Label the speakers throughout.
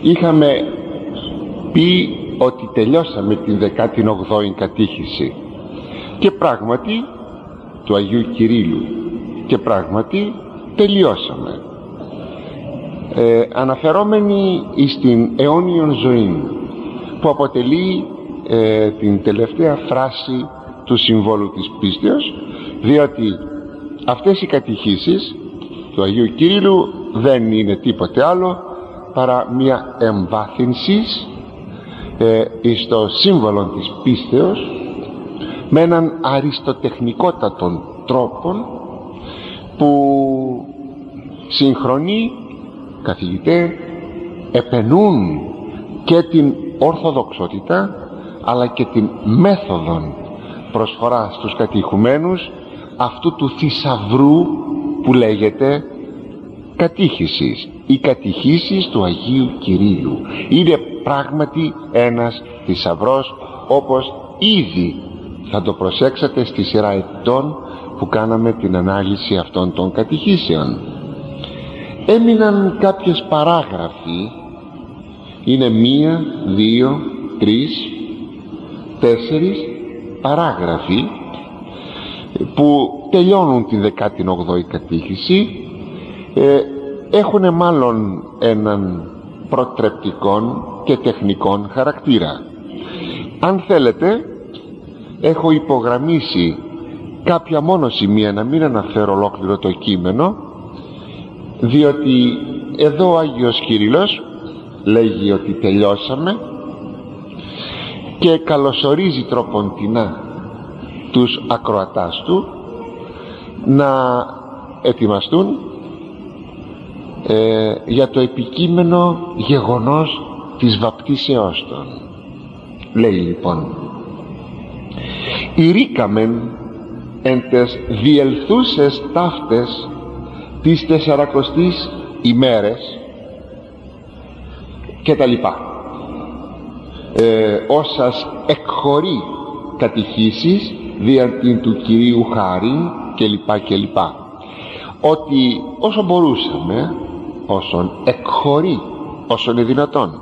Speaker 1: είχαμε πει ότι τελειώσαμε την 18η κατήχηση και πράγματι του Αγίου Κυρίλλου, και πράγματι τελειώσαμε, αναφερόμενοι στην αιώνιον ζωή που αποτελεί την τελευταία φράση του συμβόλου της πίστεως, διότι αυτές οι κατηχήσεις του Αγίου Κυρίλλου δεν είναι τίποτε άλλο παρά μια εμβάθυνση στο σύμβολο της πίστεως με έναν αριστοτεχνικότατον τρόπο που συγχρονεί, καθηγητέ, επενούν και την ορθοδοξότητα αλλά και την μέθοδον προσφορά στους κατηχουμένους αυτού του θησαυρού που λέγεται κατήχησης. Οι κατηχήσεις του Αγίου Κυρίλλου είναι πράγματι ένας θησαυρός, όπως ήδη θα το προσέξατε στη σειρά ετών που κάναμε την ανάλυση αυτών των κατηχήσεων. Έμειναν κάποιες παράγραφοι, είναι 1, 2, 3, 4 παράγραφοι που τελειώνουν την 18η κατήχηση. Έχουν μάλλον έναν προτρεπτικών και τεχνικών χαρακτήρα. Αν θέλετε, έχω υπογραμμίσει κάποια μόνο σημεία, να μην αναφέρω ολόκληρο το κείμενο, διότι εδώ ο Άγιος Κύριλλος λέγει ότι τελειώσαμε και καλωσορίζει τροποντινά τους ακροατάς του να ετοιμαστούν για το επικείμενο γεγονός της βαπτίσεώς των. Λέει λοιπόν: «Ηρήκαμεν εν τες διελθούσες ταύτες τις 40ης ημέρες» και τα λοιπά, όσας εκχωρεί κατηχήσεις δια την του Κυρίου χάριν και λοιπά και λοιπά, ότι όσο μπορούσαμε, όσον εκχωρεί, όσον είναι δυνατόν,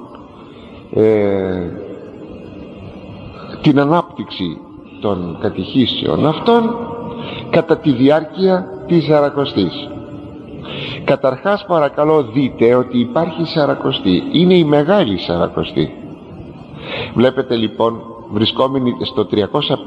Speaker 1: την ανάπτυξη των κατηχήσεων αυτών κατά τη διάρκεια της Σαρακοστής. Καταρχάς παρακαλώ δείτε ότι υπάρχει Σαρακοστή, είναι η Μεγάλη Σαρακοστή. Βλέπετε λοιπόν, βρισκόμενοι στο 350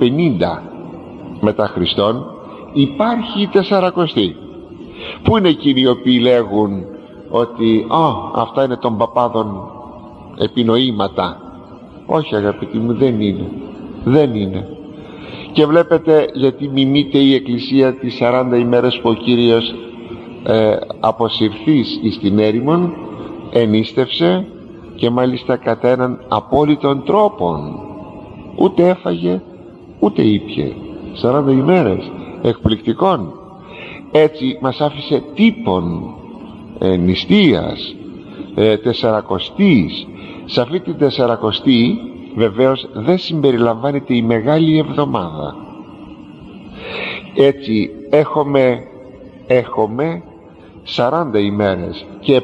Speaker 1: μετά Χριστόν, υπάρχει η Τεσσαρακοστή. Πού είναι εκείνοι οι οποίοι λέγουν ότι αυτά είναι των παπάδων επινοήματα? Όχι αγαπητοί μου, δεν είναι. Και βλέπετε γιατί μιμείται η Εκκλησία τις 40 ημέρες που ο Κύριος αποσυρθείς εις την έρημον ενίστευσε, και μάλιστα κατά έναν απόλυτον τρόπον, ούτε έφαγε ούτε ήπιε 40 ημέρες εκπληκτικών. Έτσι μας άφησε τύπον νηστείας, τεσσαρακοστής. Σε αυτή την τεσσαρακοστή βεβαίως δεν συμπεριλαμβάνεται η Μεγάλη Εβδομάδα. Έτσι έχουμε 40 ημέρες και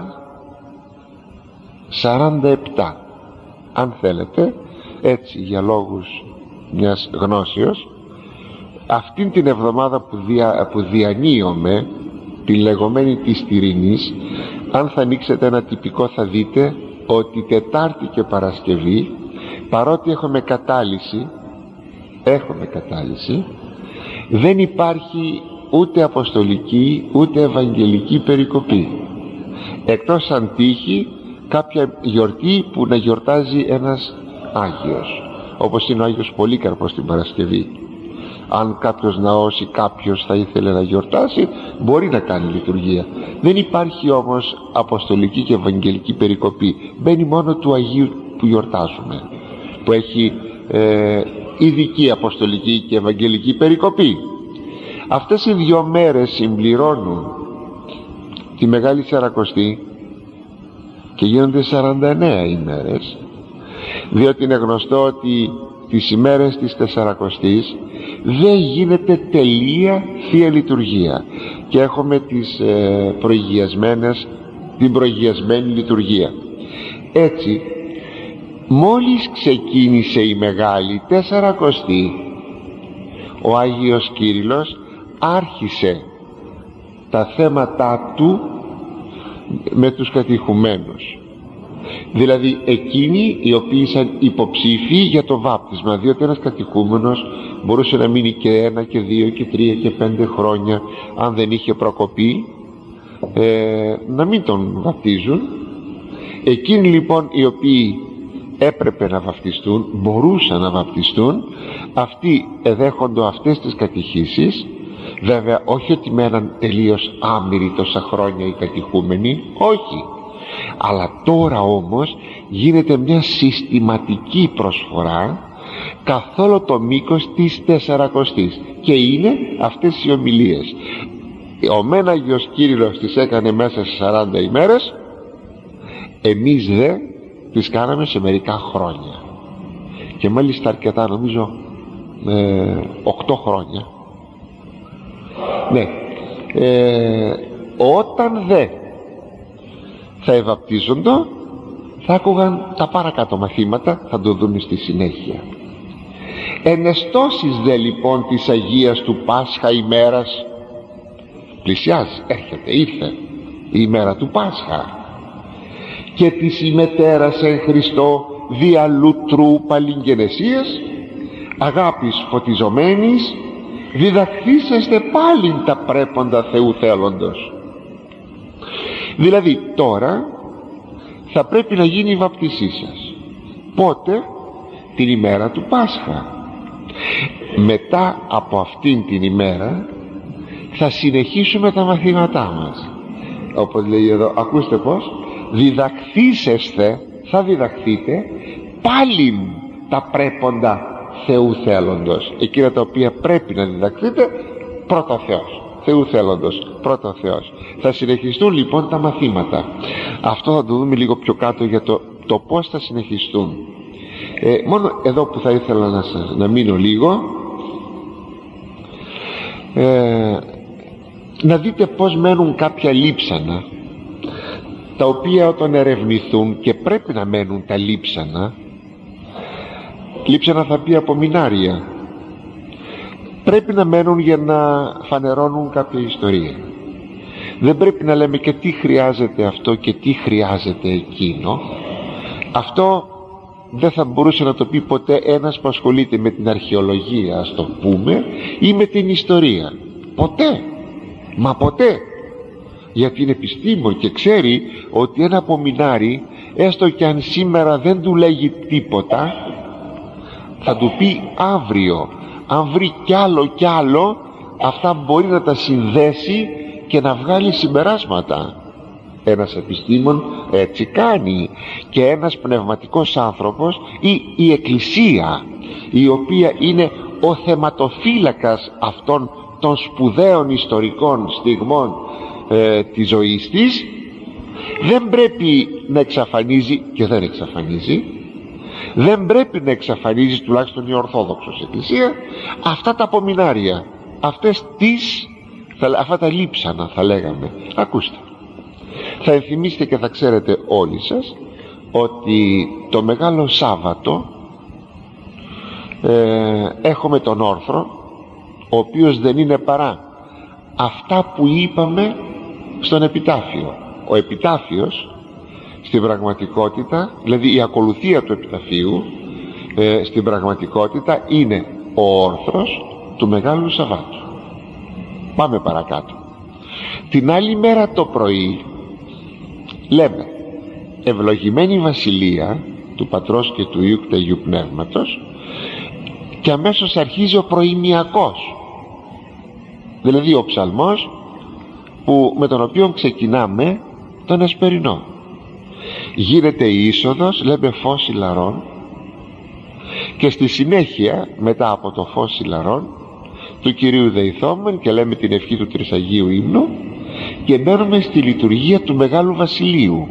Speaker 1: 47 αν θέλετε, έτσι για λόγους μιας γνώσεως. Αυτήν την εβδομάδα που διανύομαι, τη λεγόμενη της Τυρινής, αν θα ανοίξετε ένα τυπικό θα δείτε ότι Τετάρτη και Παρασκευή, παρότι έχουμε κατάλυση, δεν υπάρχει ούτε αποστολική ούτε ευαγγελική περικοπή, εκτός αν τύχει κάποια γιορτή που να γιορτάζει ένας Άγιος, όπως είναι ο Άγιος Πολύκαρπος την Παρασκευή. Αν κάποιος ναός ή κάποιος θα ήθελε να γιορτάσει, μπορεί να κάνει λειτουργία. Δεν υπάρχει όμως αποστολική και ευαγγελική περικοπή. Μπαίνει μόνο του Αγίου που γιορτάζουμε, που έχει ειδική αποστολική και ευαγγελική περικοπή. Αυτές οι 2 μέρες συμπληρώνουν τη Μεγάλη Σαρακοστή και γίνονται 49 ημέρες, διότι είναι γνωστό ότι τις ημέρες της Τεσσαρακοστής δεν γίνεται τελεία Θεία Λειτουργία και έχουμε τις την προηγιασμένη λειτουργία. Έτσι, μόλις ξεκίνησε η Μεγάλη Τεσσαρακοστή, ο Άγιος Κύριλλος άρχισε τα θέματα του με τους κατηχουμένους, δηλαδή εκείνοι οι οποίοι ήσαν υποψήφοι για το βάπτισμα, διότι ένας κατηχούμενος μπορούσε να μείνει και 1 και 2 και 3 και 5 χρόνια, αν δεν είχε προκοπεί, να μην τον βαπτίζουν. Εκείνοι λοιπόν οι οποίοι έπρεπε να βαπτιστούν, μπορούσαν να βαπτιστούν, αυτοί εδέχοντο αυτές τις κατηχήσεις. Βέβαια όχι ότι μέναν τελείως άμυροι τόσα χρόνια οι κατηχούμενοι, όχι, αλλά τώρα όμως γίνεται μια συστηματική προσφορά καθ' όλο το μήκος της Τεσσαρακοστής, και είναι αυτές οι ομιλίες. Ο μεν Άγιος Κύριλλος τις έκανε μέσα σε 40 ημέρες, εμείς δε τις κάναμε σε μερικά χρόνια, και μάλιστα αρκετά, νομίζω 8 χρόνια. Ναι, όταν δε θα ευαπτίζοντο, θα άκουγαν τα παρακάτω μαθήματα, θα το δούμε στη συνέχεια. Ενεστώσεις δε λοιπόν της Αγίας του Πάσχα ημέρας, πλησιάζει, έρχεται, ήρθε η ημέρα του Πάσχα, και της ημετέρας εν Χριστώ δια λουτρού παλιγγενεσίας, αγάπης φωτιζομένης, διδαχθήσεστε πάλιν τα πρέποντα Θεού θέλοντος. Δηλαδή τώρα θα πρέπει να γίνει η βαπτισή σας. Πότε? Την ημέρα του Πάσχα. Μετά από αυτήν την ημέρα θα συνεχίσουμε τα μαθήματά μας, όπως λέει εδώ, ακούστε πως, διδαχθήσεστε, θα διδαχθείτε πάλιν τα πρέποντα Θεού θέλοντος, εκείνα τα οποία πρέπει να διδαχθείτε, πρώτα Θεός, Θεού θέλοντος, πρώτα Θεός. Θα συνεχιστούν λοιπόν τα μαθήματα. Αυτό θα το δούμε λίγο πιο κάτω, για το πώς θα συνεχιστούν. Μόνο εδώ που θα ήθελα να μείνω λίγο, να δείτε πως μένουν κάποια λείψανα, τα οποία όταν ερευνηθούν, και πρέπει να μένουν τα λείψανα, λείψανα θα πει απομεινάρια, πρέπει να μένουν για να φανερώνουν κάποια ιστορία. Δεν πρέπει να λέμε και τι χρειάζεται αυτό και τι χρειάζεται εκείνο. Αυτό δεν θα μπορούσε να το πει ποτέ ένας που ασχολείται με την αρχαιολογία, ας το πούμε, ή με την ιστορία. Ποτέ, μα ποτέ. Γιατί είναι επιστήμον και ξέρει ότι ένα απομεινάρι, έστω και αν σήμερα δεν του λέγει τίποτα, θα του πει αύριο. Αν βρει κι άλλο, αυτά μπορεί να τα συνδέσει και να βγάλει συμπεράσματα. Ένας επιστήμον έτσι κάνει, και ένας πνευματικός άνθρωπος, ή η Εκκλησία, η οποία είναι ο θεματοφύλακας αυτών των σπουδαίων ιστορικών στιγμών της ζωής της, δεν πρέπει να εξαφανίζει, και δεν εξαφανίζει, δεν πρέπει να εξαφανίζει, τουλάχιστον η Ορθόδοξος Εκκλησία, αυτά τα απομεινάρια, αυτά τα λείψανα θα λέγαμε. Ακούστε, θα ενθυμίστε και θα ξέρετε όλοι σας ότι το Μεγάλο Σάββατο έχουμε τον όρθρο, ο οποίος δεν είναι παρά αυτά που είπαμε στον επιτάφιο. Ο επιτάφιος στην πραγματικότητα, δηλαδή η ακολουθία του επιταφείου στην πραγματικότητα, είναι ο όρθρος του Μεγάλου Σαββάτου. Πάμε παρακάτω. Την άλλη μέρα το πρωί λέμε ευλογημένη βασιλεία του Πατρός και του Υιού και του Αγίου Πνεύματος, και αμέσως αρχίζει ο προημιακός, δηλαδή ο ψαλμός με τον οποίο ξεκινάμε τον εσπερινό. Γίνεται η είσοδος, λέμε φως ηλαρών, και στη συνέχεια μετά από το φως ηλαρών του Κυρίου δεηθόμεν και λέμε την ευχή του Τρισαγίου ύμνου, και μπαίνουμε στη λειτουργία του Μεγάλου Βασιλείου,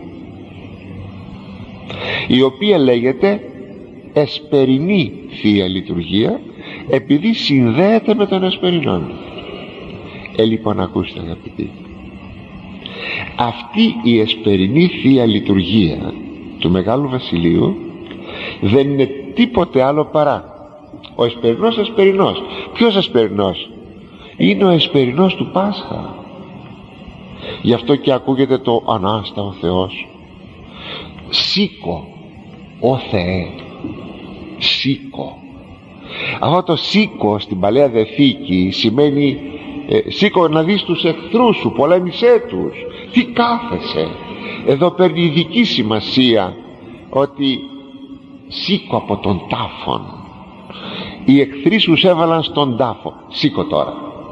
Speaker 1: η οποία λέγεται εσπερινή Θεία Λειτουργία, επειδή συνδέεται με τον εσπερινόν. Λοιπόν, ακούστε αγαπητοί, αυτή η εσπερινή Θεία Λειτουργία του Μεγάλου Βασιλείου δεν είναι τίποτε άλλο παρά ο εσπερινός εσπερινός. Ποιος εσπερινός? Είναι ο εσπερινός του Πάσχα. Γι' αυτό και ακούγεται το Ανάστα ο Θεός. Σήκω ο Θεέ, σήκω. Αυτό το σήκω στην Παλαιά Διαθήκη σημαίνει σήκω να δεις τους εχθρούς σου, πολέμησέ τους. Τι κάθεσαι? Εδώ παίρνει ειδική σημασία ότι σήκω από τον τάφον. Οι εχθροί σου έβαλαν στον τάφο, σήκω τώρα.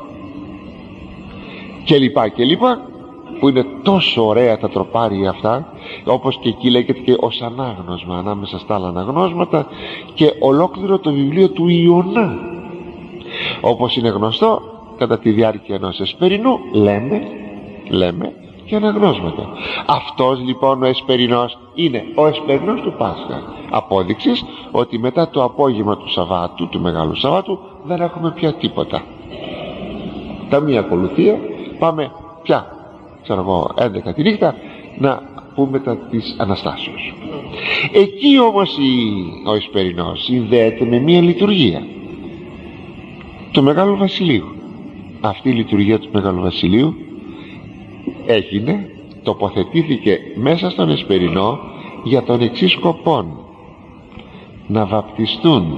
Speaker 1: Και λοιπά και λοιπά, που είναι τόσο ωραία τα τροπάρια αυτά, όπως και εκεί λέγεται και ως ανάγνωσμα ανάμεσα στα άλλα αναγνώσματα, και ολόκληρο το βιβλίο του Ιωνά. Όπως είναι γνωστό, κατά τη διάρκεια ενός εσπερινού λέμε και αναγνώσματα. Αυτός λοιπόν ο εσπερινός είναι ο εσπερινός του Πάσχα. Απόδειξης ότι μετά το απόγευμα του Σαββάτου, του Μεγάλου Σαββάτου, δεν έχουμε πια τίποτα. Τα μία ακολουθία, πάμε πια, ξέρω εγώ, 11 τη νύχτα να πούμε τα της Αναστάσεως. Εκεί όμως ο εσπερινός συνδέεται με μία λειτουργία του Μεγάλου Βασιλείου. Αυτή η λειτουργία του Μεγάλου Βασιλείου έγινε, τοποθετήθηκε μέσα στον εσπερινό για τον εξής σκοπό: να βαπτιστούν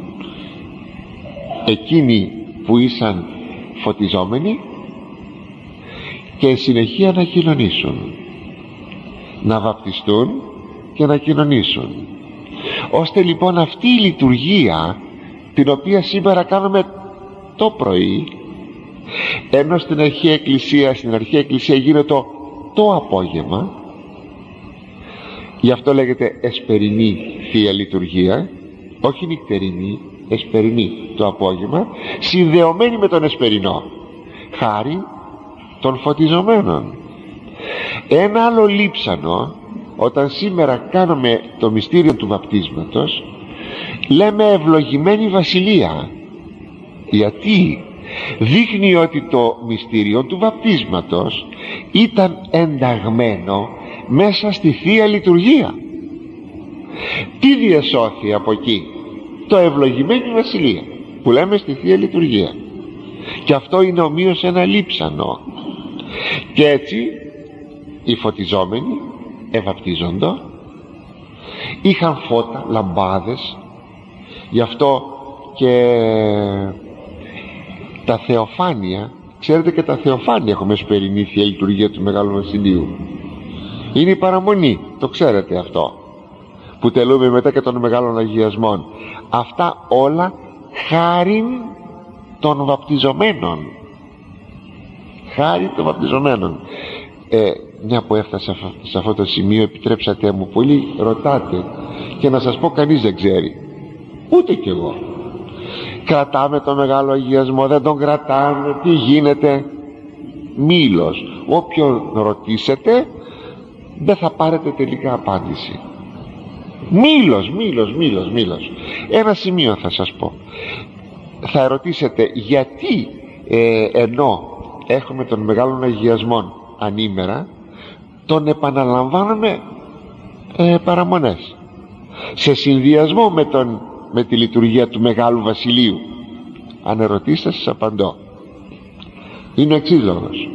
Speaker 1: εκείνοι που ήσαν φωτιζόμενοι και συνεχεία να κοινωνήσουν. Να βαπτιστούν και να κοινωνήσουν, ώστε λοιπόν αυτή η λειτουργία την οποία σήμερα κάνουμε το πρωί, ενώ στην αρχαία εκκλησία γίνεται το απόγευμα, γι' αυτό λέγεται εσπερινή Θεία Λειτουργία, όχι νυχτερινή, εσπερινή το απόγευμα, συνδεωμένη με τον εσπερινό, χάρη των φωτιζομένων. Ένα άλλο λείψανο, όταν σήμερα κάνουμε το μυστήριο του βαπτίσματος, λέμε ευλογημένη βασιλεία. Γιατί? Δείχνει ότι το μυστήριο του βαπτίσματος ήταν ενταγμένο μέσα στη Θεία Λειτουργία. Τι διασώθη από εκεί? Το ευλογημένη βασιλεία που λέμε στη Θεία Λειτουργία. Και αυτό είναι ομοίως ένα λείψανο. Και έτσι οι φωτιζόμενοι ευαπτίζοντο, είχαν φώτα, λαμπάδες. Γι' αυτό και τα θεοφάνεια, ξέρετε, και τα θεοφάνεια έχουμε εσπερινή Θεία Λειτουργία του Μεγάλου Βασιλείου. Είναι η παραμονή, το ξέρετε αυτό, που τελούμε μετά και των Μεγάλων Αγιασμών. Αυτά όλα χάριν των βαπτιζομένων. Χάρη των βαπτιζομένων. Μια που έφτασα σε αυτό το σημείο, επιτρέψατε μου, πολλοί ρωτάτε, και να σας πω, κανείς δεν ξέρει, ούτε κι εγώ. Κρατάμε το Μεγάλο Αγιασμό, δεν τον κρατάμε, τι γίνεται? Μήλος. Όποιον ρωτήσετε δεν θα πάρετε τελικά απάντηση. Μήλος. Ένα σημείο θα σας πω. Θα ρωτήσετε γιατί ενώ έχουμε τον Μεγάλων Αγιασμών ανήμερα, τον επαναλαμβάνουμε παραμονές σε συνδυασμό με τη λειτουργία του Μεγάλου Βασιλείου? Αν ερωτήσετε, σας απαντώ. Είναι ο εξής λόγος.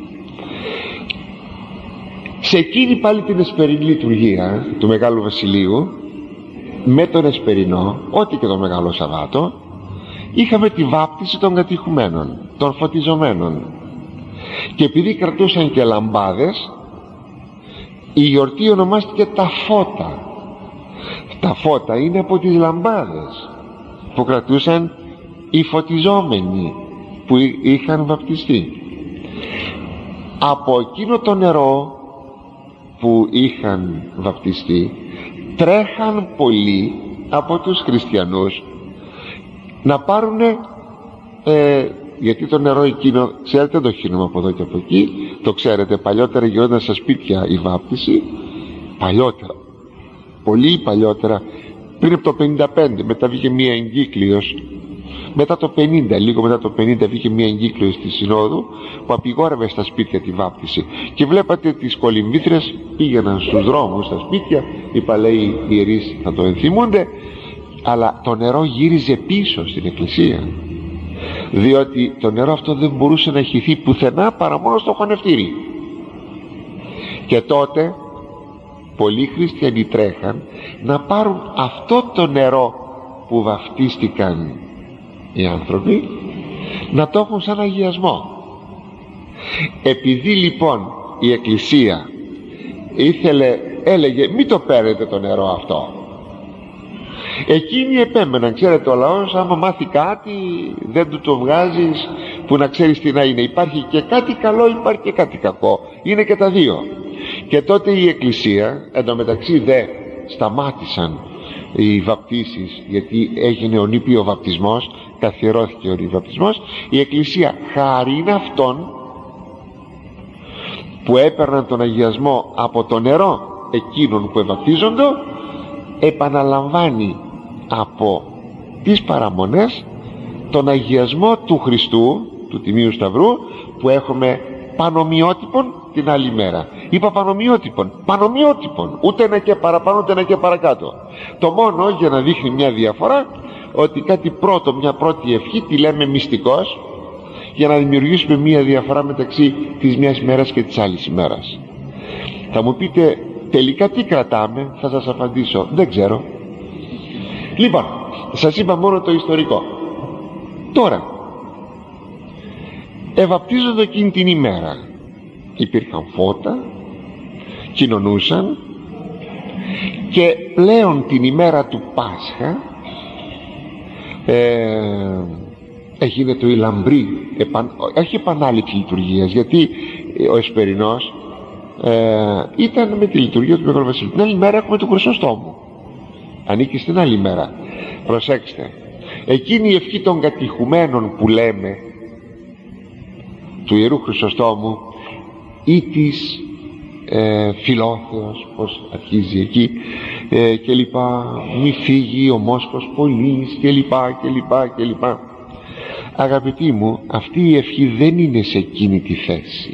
Speaker 1: Σε εκείνη πάλι την εσπερινή λειτουργία του Μεγάλου Βασιλείου, με τον εσπερινό, ό,τι και το Μεγάλο Σαββάτο, είχαμε τη βάπτιση των κατηχουμένων, των φωτιζομένων. Και επειδή κρατούσαν και λαμπάδες, η γιορτή ονομάστηκε τα φώτα. Τα φώτα είναι από τις λαμπάδες που κρατούσαν οι φωτιζόμενοι που είχαν βαπτιστεί. Από εκείνο το νερό που είχαν βαπτιστεί, τρέχαν πολλοί από τους χριστιανούς να πάρουνε, γιατί το νερό εκείνο, ξέρετε, το χύνουμε από εδώ και από εκεί, το ξέρετε, παλιότερα γινόταν στα σπίτια η βάπτιση, παλιότερα, πολύ παλιότερα, πριν από το 55, μετά βγήκε μία εγκύκλειος Μετά το 50, λίγο μετά το 50, βγήκε μια εγκύκλωση της Συνόδου που απειγόρευε στα σπίτια τη βάπτιση, και βλέπατε τις κολυμβήθρες πήγαιναν στους δρόμους, στα σπίτια, οι παλαιοί ιερείς θα το ενθυμούνται, αλλά το νερό γύριζε πίσω στην εκκλησία, διότι το νερό αυτό δεν μπορούσε να χυθεί πουθενά παρά μόνο στο χωνευτήρι. Και τότε πολλοί χριστιανοί τρέχαν να πάρουν αυτό το νερό που βαφτίστηκαν οι άνθρωποι, να το έχουν σαν αγιασμό. Επειδή λοιπόν η εκκλησία έλεγε μην το παίρνετε το νερό αυτό, εκείνοι επέμεναν. Ξέρετε, ο λαός άμα μάθει κάτι δεν του το βγάζεις που να ξέρεις τι να είναι. Υπάρχει και κάτι καλό, υπάρχει και κάτι κακό, είναι και τα δύο. Και τότε η εκκλησία, εντωμεταξύ δε σταμάτησαν οι βαπτίσεις, γιατί έγινε ο νήπιο βαπτισμός, καθιερώθηκε ο βαπτισμός. Η εκκλησία χάριν αυτών που έπαιρναν τον αγιασμό από το νερό εκείνων που ευαπτίζονται, επαναλαμβάνει από τις παραμονές τον αγιασμό του Χριστού, του Τιμίου Σταυρού, που έχουμε πανομοιότυπον την άλλη μέρα. Είπα πανομοιότυπον, ούτε ένα και παραπάνω ούτε ένα και παρακάτω. Το μόνο για να δείχνει μια διαφορά, ότι κάτι πρώτο, μια πρώτη ευχή τη λέμε μυστικός, για να δημιουργήσουμε μια διαφορά μεταξύ της μιας μέρας και της άλλης ημέρας. Θα μου πείτε τελικά τι κρατάμε, θα σας απαντήσω, δεν ξέρω. Λοιπόν, σας είπα μόνο το ιστορικό. Τώρα ευαπτίζονται εκείνη την ημέρα, υπήρχαν φώτα, κοινωνούσαν, και πλέον την ημέρα του Πάσχα γίνεται η λαμπρή όχι επανάληψη λειτουργίας, γιατί ο Εσπερινός ήταν με τη λειτουργία του Μεγάλου Βασιλείου. Την άλλη μέρα έχουμε τον Χρυσοστόμο, ανήκει στην άλλη μέρα. Προσέξτε, εκείνη η ευχή των κατηχουμένων που λέμε του Ιερού Χρυσοστόμου ή της Φιλόθεος, πως αρχίζει εκεί, και λοιπά, μη φύγει ο μόσχος πολύς, και λοιπά και λοιπά και λοιπά. Αγαπητοί μου, αυτή η ευχή δεν είναι σε εκείνη τη θέση.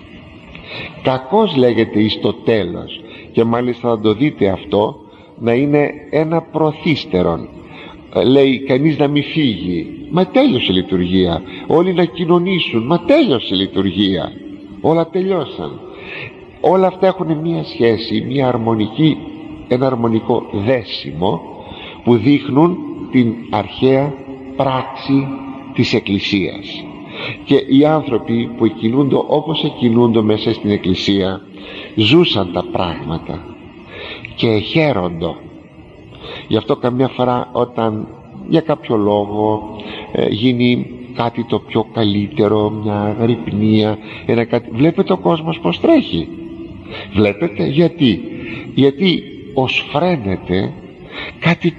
Speaker 1: Κακώς λέγεται εις το τέλος, και μάλιστα θα το δείτε αυτό να είναι ένα προθύστερον. Λέει κανείς να μην φύγει, μα τέλειωσε η λειτουργία. Όλοι να κοινωνήσουν, μα τέλειωσε η λειτουργία. Όλα τελειώσαν. Όλα αυτά έχουν μία σχέση, μία αρμονική, ένα αρμονικό δέσιμο που δείχνουν την αρχαία πράξη της Εκκλησίας. Και οι άνθρωποι που εκκινούνται όπως εκκινούνται μέσα στην Εκκλησία ζούσαν τα πράγματα και χαίροντο. Γι' αυτό καμιά φορά όταν για κάποιο λόγο γίνει κάτι το πιο καλύτερο, μια γρυπνία, ένα κάτι, βλέπετε ο κόσμος πως τρέχει. Βλέπετε γιατί ως φρένεται κάτι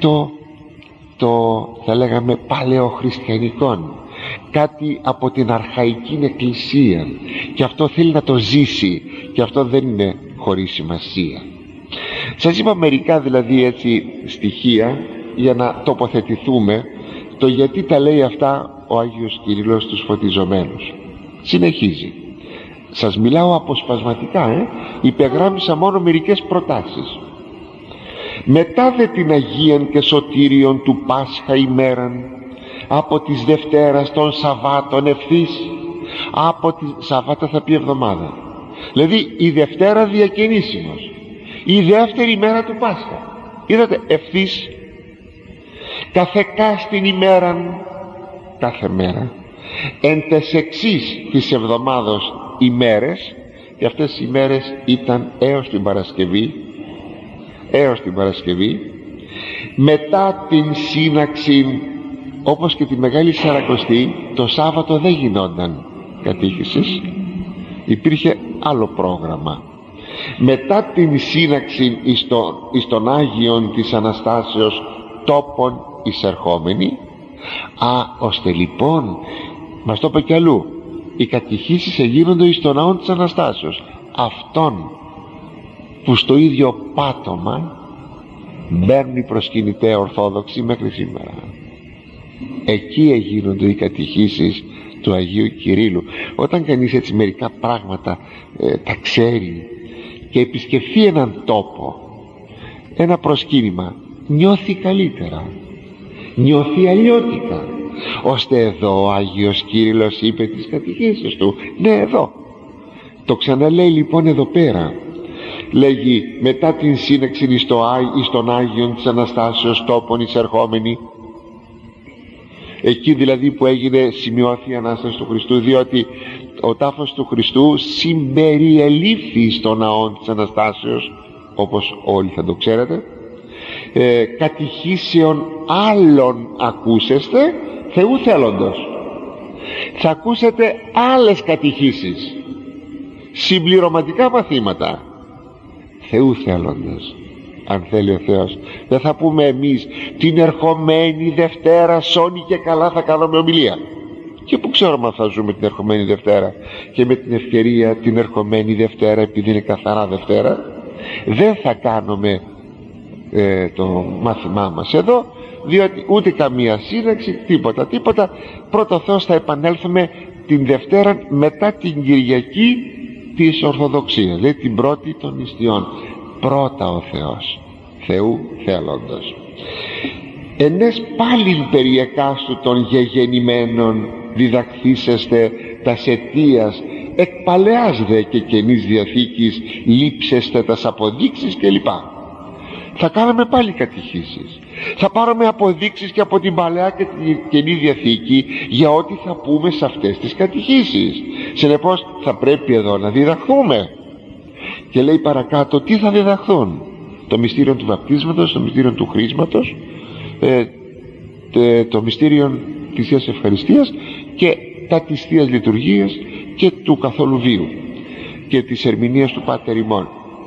Speaker 1: το θα λέγαμε παλαιοχριστιανικών, κάτι από την αρχαϊκή εκκλησία, και αυτό θέλει να το ζήσει, και αυτό δεν είναι χωρίς σημασία. Σας είπα μερικά δηλαδή έτσι στοιχεία για να τοποθετηθούμε το γιατί τα λέει αυτά ο Άγιος Κυρиллός στους φωτιζομένους. Συνεχίζει. Σας μιλάω αποσπασματικά, υπεγράμμισα μόνο μερικές προτάσεις. Μετά δε την Αγίαν και Σωτήριον του Πάσχα ημέραν, από της Δευτέρας των Σαββάτων ευθύς, από τη Σαββάτα θα πει εβδομάδα, δηλαδή η Δευτέρα διακαινήσιμος, η δεύτερη μέρα του Πάσχα, είδατε, ευθύς, καθεκά στην ημέραν, κάθε μέρα, εν τες εξής της εβδομάδος ημέρες, και αυτές οι ημέρες ήταν έως την Παρασκευή, μετά την σύναξη, όπως και τη Μεγάλη Σαρακοστή, το Σάββατο δεν γινόταν κατήχησης, υπήρχε άλλο πρόγραμμα. Μετά την σύναξη εις τον Άγιον της Αναστάσεως τόπον εισερχόμενη, ώστε λοιπόν, μας το είπε κι αλλού, οι κατηχήσεις εγίνονται εις τον Ναόν της Αναστάσεως, αυτόν που στο ίδιο πάτωμα μπαίνουν οι προσκυνητές Ορθόδοξοι μέχρι σήμερα. Εκεί έγινονται οι κατηχήσεις του Αγίου Κυρίλλου. Όταν κανείς έτσι μερικά πράγματα τα ξέρει και επισκεφθεί έναν τόπο, ένα προσκύνημα, νιώθει καλύτερα, νιώθει αλλιώτικα, ώστε εδώ ο Άγιος Κύριλλος είπε τις κατηχήσεις του. Ναι, εδώ το ξαναλέει λοιπόν εδώ πέρα. Λέγει μετά την σύναξη εις τον Άγιον της Αναστάσεως τόπον εισερχόμενη, εκεί δηλαδή που έγινε, σημειώθη η Ανάσταση του Χριστού, διότι ο τάφος του Χριστού συμπεριελήφθη στον ναό της Αναστάσεως, όπως όλοι θα το ξέρετε. Κατηχήσεων άλλων ακούσεστε, Θεού θέλοντος. Θα ακούσετε άλλες κατηχήσεις, συμπληρωματικά μαθήματα, Θεού θέλοντος, αν θέλει ο Θεός. Δεν θα πούμε εμείς την ερχομένη Δευτέρα σώνει και καλά θα κάνουμε ομιλία. Και που ξέρουμε αν θα ζούμε την ερχομένη Δευτέρα, και με την ευκαιρία την ερχομένη Δευτέρα, επειδή είναι καθαρά Δευτέρα, δεν θα κάνουμε το μάθημά μας εδώ, διότι ούτε καμία σύναξη, τίποτα. Πρώτο Θεός θα επανέλθουμε την Δευτέρα μετά την Κυριακή της Ορθοδοξίας, δηλαδή την πρώτη των νηστειών. Πρώτα ο Θεός, Θεού θέλοντος. Ενές πάλιν περιεκάστου των γεγενημένων διδαχθήσεστε τας αιτίας, εκ παλαιάς δε και Καινής Διαθήκης λείψεστε τας αποδείξεις κλπ. Θα κάνουμε πάλι κατηχήσεις, θα πάρουμε αποδείξεις και από την Παλαιά και την Καινή Διαθήκη για ό,τι θα πούμε σε αυτές τις κατηχήσεις. Συνεπώς θα πρέπει εδώ να διδαχθούμε. Και λέει παρακάτω τι θα διδαχθούν: το μυστήριο του βαπτίσματος, το μυστήριο του χρήσματος, το μυστήριο της Θείας Ευχαριστίας και τα της Θείας Λειτουργίας και του καθόλου βίου και της ερμηνείας του Πάτερ ημών.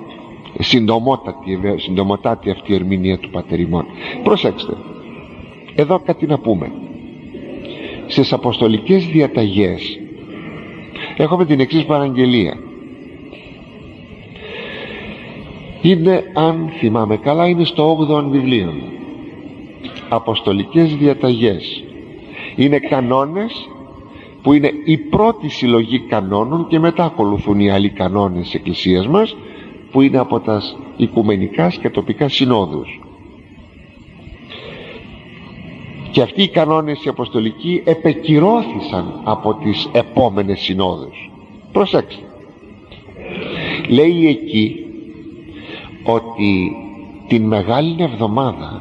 Speaker 1: Συντομότατη αυτή η ερμηνεία του Πάτερ ημών. Προσέξτε, εδώ κάτι να πούμε. Στις αποστολικές διαταγές έχουμε την εξής παραγγελία. Είναι, αν θυμάμαι καλά, είναι στο 8ο βιβλίο. Αποστολικές διαταγές είναι κανόνες που είναι η πρώτη συλλογή κανόνων, και μετά ακολουθούν οι άλλοι κανόνες της Εκκλησίας μας, που είναι από τα οικουμενικά και τοπικά συνόδους. Και αυτοί οι κανόνες οι αποστολικοί επεκυρώθησαν από τις επόμενες συνόδους. Προσέξτε, λέει εκεί ότι την Μεγάλη Εβδομάδα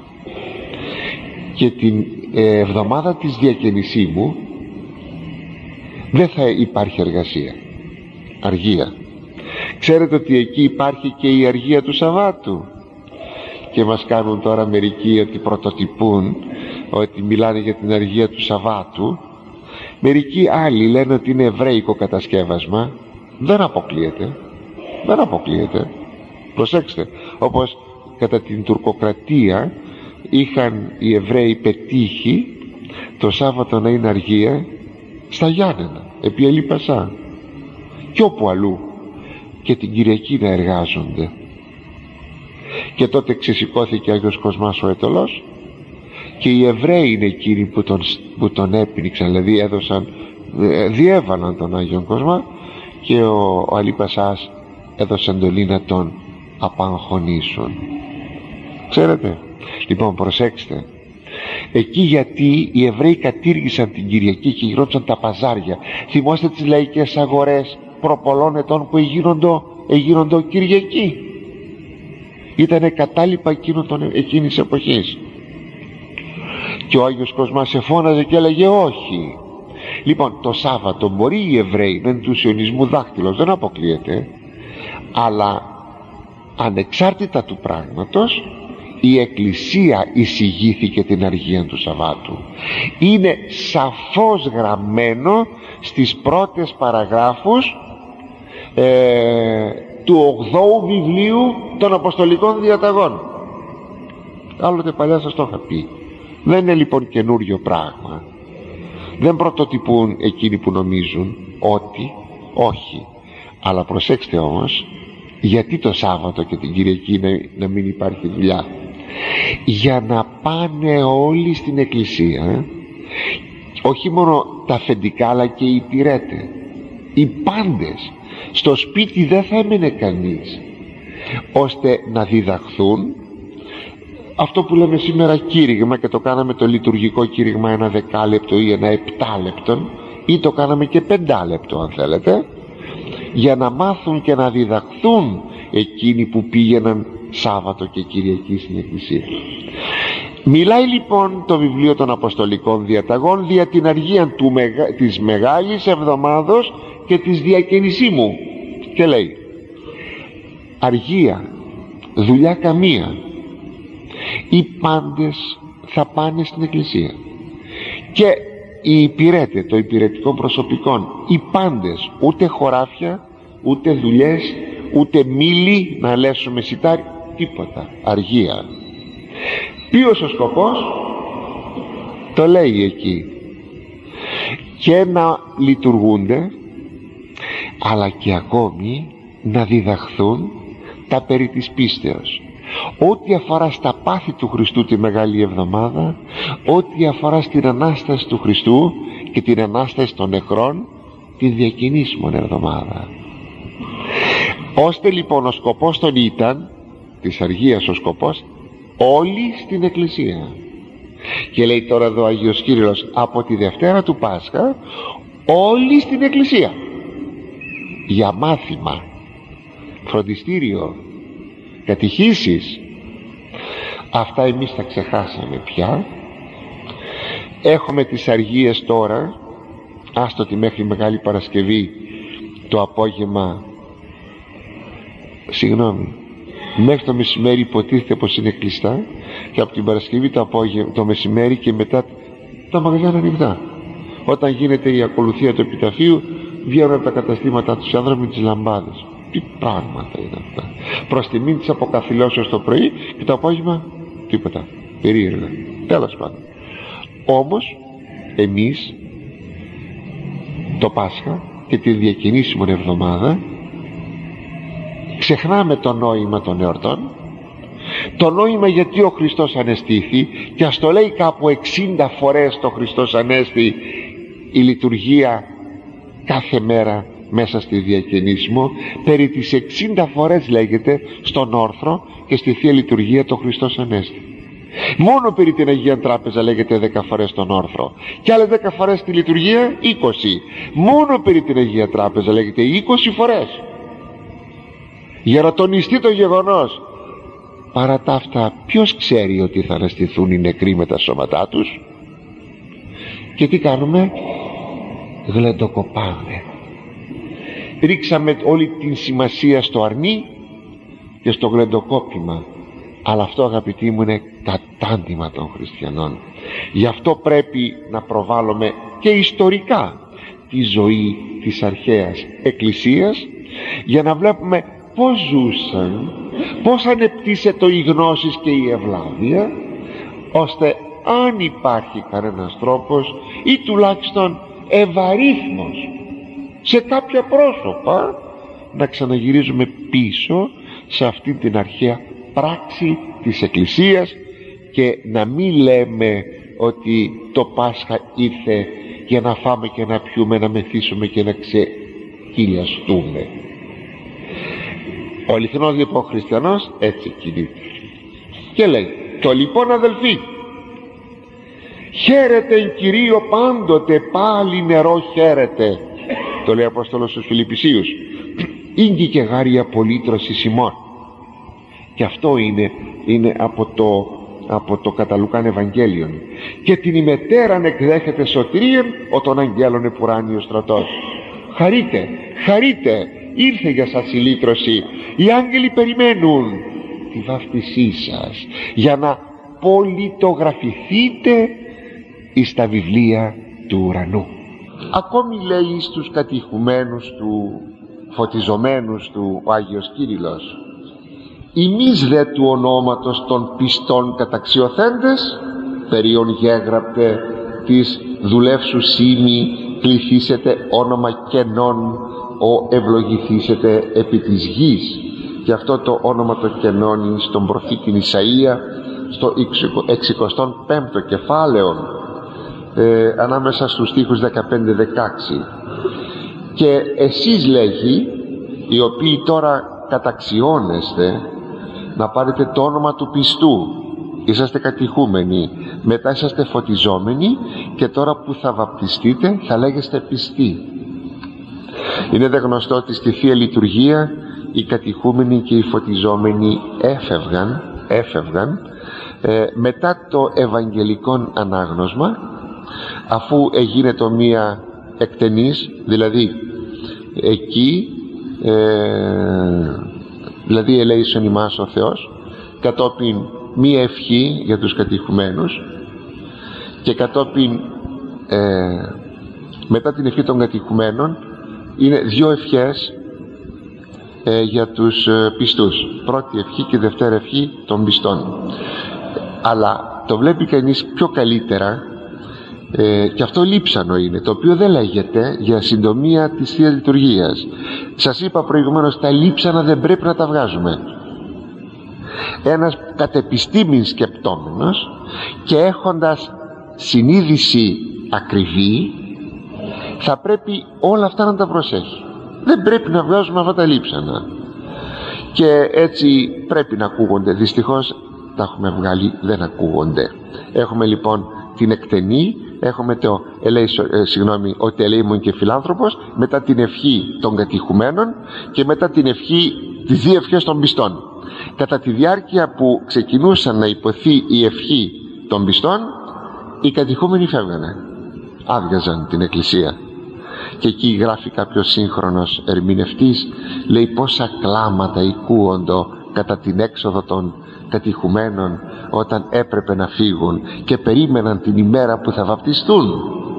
Speaker 1: και την εβδομάδα της Διακαινησίμου δεν θα υπάρχει αργία. Ξέρετε ότι εκεί υπάρχει και η αργία του Σαββάτου, και μας κάνουν τώρα μερικοί ότι πρωτοτυπούν, ότι μιλάνε για την αργία του Σαββάτου. Μερικοί άλλοι λένε ότι είναι εβραϊκό κατασκεύασμα. Δεν αποκλείεται. Προσέξτε, όπως κατά την τουρκοκρατία είχαν οι Εβραίοι πετύχει το Σάββατο να είναι αργία στα Γιάννενα, επί Ελή Πασά, και όπου αλλού, και την Κυριακή να εργάζονται. Και τότε ξεσηκώθηκε ο Άγιος Κοσμάς ο Αιτωλός, και οι Εβραίοι είναι εκείνοι που τον έπνιξαν, δηλαδή διέβαλαν τον Άγιο Κοσμά, και ο Αλή Πασάς έδωσε εντολή να τον απαγχωνίσουν. Ξέρετε, λοιπόν, προσέξτε, εκεί γιατί οι Εβραίοι κατήργησαν την Κυριακή και γινόντουσαν τα παζάρια. Θυμόστε τις λαϊκές αγορές προπολών ετών που εγίνοντο Κυριακή? Ήτανε κατάλοιπα εκείνης εποχής, και ο Άγιος Κοσμάς εφώναζε και έλεγε όχι. Λοιπόν, το Σάββατο μπορεί οι Εβραίοι να είναι του σιωνισμού δάχτυλος, δεν αποκλείεται, αλλά ανεξάρτητα του πράγματος η Εκκλησία εισηγήθηκε την αργία του Σαββάτου. Είναι σαφώς γραμμένο στις πρώτες παραγράφους του 8ου βιβλίου των Αποστολικών Διαταγών. Άλλοτε παλιά σας το είχα πει. Δεν είναι λοιπόν καινούριο πράγμα. Δεν πρωτοτυπούν εκείνοι που νομίζουν ότι όχι. Αλλά προσέξτε όμως, γιατί το Σάββατο και την Κυριακή να μην υπάρχει δουλειά? για να πάνε όλοι στην εκκλησία, όχι μόνο τα αφεντικά αλλά και οι υπηρέτες, οι πάντες. Στο σπίτι δεν θα έμενε κανείς, ώστε να διδαχθούν αυτό που λέμε σήμερα κήρυγμα, και το κάναμε το λειτουργικό κήρυγμα ένα 10 λεπτό ή ένα 7 λεπτό, ή το κάναμε και 5 λεπτό αν θέλετε, για να μάθουν και να διδαχθούν εκείνοι που πήγαιναν Σάββατο και Κυριακή στην εκκλησία. Μιλάει λοιπόν το βιβλίο των Αποστολικών Διαταγών δια την αργία της Μεγάλης Εβδομάδος και της διακαινησίμου, και λέει: αργία, δουλειά καμία, οι πάντες θα πάνε στην εκκλησία, και οι υπηρέτες, το υπηρετικό προσωπικό, οι πάντες, ούτε χωράφια, ούτε δουλειές, ούτε μήλοι να λέσουμε σιτάρι, τίποτα, αργία. Ποιος ο σκοπός? Το λέει εκεί. Και να λειτουργούνται, αλλά και ακόμη να διδαχθούν τα περί της πίστεως, ό,τι αφορά στα πάθη του Χριστού τη Μεγάλη Εβδομάδα, ό,τι αφορά στην Ανάσταση του Χριστού και την Ανάσταση των νεκρών τη διακαινήσιμον εβδομάδα. Ώστε λοιπόν ο σκοπός των ήταν της αργίας, ο σκοπός όλοι στην εκκλησία. Και λέει τώρα εδώ ο Άγιος Κύριλλος, από τη Δευτέρα του Πάσχα όλοι στην εκκλησία, για μάθημα, φροντιστήριο, κατηχήσεις. Αυτά εμείς τα ξεχάσαμε πια. Έχουμε τις αργίες τώρα, άστο τη μέχρι Μεγάλη Παρασκευή το απόγευμα, μέχρι το μεσημέρι υποτίθεται πως είναι κλειστά, και από την Παρασκευή το απόγευμα, το μεσημέρι και μετά τα μαγαζιά είναι ανοιχτά. Όταν γίνεται η ακολουθία του επιταφείου, βγαίνουν από τα καταστήματα τους άνθρωποι με τις λαμπάδες. Τι πράγματα είναι αυτά! Προς τιμήν της αποκαθιλώσεως το πρωί, και το απόγευμα τίποτα, περίεργα. Τέλος πάντων. Όμως εμείς το Πάσχα και τη διακαινήσιμον εβδομάδα ξεχνάμε το νόημα των εορτών, το νόημα γιατί ο Χριστός ανεστήθη, και ας το λέει κάπου 60 φορές το Χριστός Ανέστη η λειτουργία κάθε μέρα μέσα στη διακαινήσιμο. Περί τις 60 φορές λέγεται στον όρθρο και στη Θεία Λειτουργία το Χριστός Ανέστη. Μόνο περί την Αγία Τράπεζα λέγεται 10 φορές στον όρθρο, και άλλες 10 φορές στη λειτουργία 20. Μόνο περί την Αγία Τράπεζα λέγεται 20 φορές, για να τονιστεί το γεγονός. Παρά τα αυτά, ποιος ξέρει ότι θα αναστηθούν οι νεκροί με τα σώματά τους? Και τι κάνουμε? Γλεντοκοπάμε. Ρίξαμε όλη την σημασία στο αρνί και στο γλεντοκόπημα. Αλλά αυτό, αγαπητοί μου, είναι κατάντημα των χριστιανών. Γι' αυτό πρέπει να προβάλλουμε και ιστορικά τη ζωή της αρχαίας Εκκλησίας, για να βλέπουμε πώς ζούσαν, πώς ανεπτύσσεται η γνώση και η ευλάβεια, ώστε αν υπάρχει κανένας τρόπος ή τουλάχιστον ευαρίθμος σε κάποια πρόσωπα, να ξαναγυρίζουμε πίσω σε αυτή την αρχαία πράξη της Εκκλησίας, και να μην λέμε ότι το Πάσχα ήρθε για να φάμε και να πιούμε, να μεθύσουμε και να ξεκυλιαστούμε. Ο αληθινός λοιπόν χριστιανός έτσι κινείται και λέει: το λοιπόν αδελφοί, χαίρετε εν Κυρίω πάντοτε, πάλι νερό χαίρετε. Το λέει ο Απόστολος στους Φιλιππισίους. Ήγγι και γάρη απολύτρωση ημών. Και αυτό είναι από το κατά Λουκάν Ευαγγέλιον. Και την ημετέραν εκδέχεται σωτηρίαν ο των αγγέλων επουράνιος στρατός. Χαρείτε, χαρείτε, ήρθε για σας η λύτρωση. Οι άγγελοι περιμένουν τη βάφτισή σας, για να πολιτογραφηθείτε εις τα βιβλία του ουρανού. Ακόμη λέει στους κατηχουμένους του, φωτιζομένους του, ο Άγιος Κύριλλος: ημείς δε του ονόματος των πιστών καταξιωθέντες, περιον γέγραπτε της δουλεύσου σήμη, κληθήσετε όνομα κενών, ο ευλογηθήσετε επί της γης. Και αυτό το όνομα των κενών στον προφήτην Ισαΐα στο 65ο κεφάλαιο, ανάμεσα στους στίχους 15-16, και εσείς, λέγει, οι οποίοι τώρα καταξιώνεστε να πάρετε το όνομα του πιστού, είσαστε κατηχούμενοι, μετά είσαστε φωτιζόμενοι, και τώρα που θα βαπτιστείτε θα λέγεστε πιστοί. Είναι δε γνωστό ότι στη Θεία Λειτουργία οι κατηχούμενοι και οι φωτιζόμενοι έφευγαν μετά το Ευαγγελικό ανάγνωσμα, αφού έγινε μία εκτενής, δηλαδή εκεί δηλαδή ελέησον ημάς ο Θεός, κατόπιν μία ευχή για τους κατηχουμένους, και κατόπιν μετά την ευχή των κατηχουμένων είναι δύο ευχές για τους πιστούς, πρώτη ευχή και δεύτερη ευχή των πιστών. Αλλά το βλέπει κανείς πιο καλύτερα, και αυτό λείψανο είναι, το οποίο δεν λέγεται για συντομία της Θείας Λειτουργίας. Σας είπα προηγουμένως, τα λείψανα δεν πρέπει να τα βγάζουμε. Ένας κατεπιστήμην σκεπτόμενος και έχοντας συνείδηση ακριβή θα πρέπει όλα αυτά να τα προσέχει. Δεν πρέπει να βγάζουμε αυτά τα λείψανα, και έτσι πρέπει να ακούγονται. Δυστυχώς τα έχουμε βγάλει, δεν ακούγονται. Έχουμε λοιπόν την εκτενή, έχουμε το ότι ελέημον και φιλάνθρωπος, μετά την ευχή των κατηχουμένων και μετά την ευχή, τις δύο ευχές των πιστών. Κατά τη διάρκεια που ξεκινούσαν να υποθεί η ευχή των πιστών, οι κατηχούμενοι φεύγανε, άδειαζαν την εκκλησία. Και εκεί γράφει κάποιος σύγχρονος ερμηνευτής, λέει πόσα κλάματα οικούοντο κατά την έξοδο των κατηχουμένων όταν έπρεπε να φύγουν και περίμεναν την ημέρα που θα βαπτιστούν,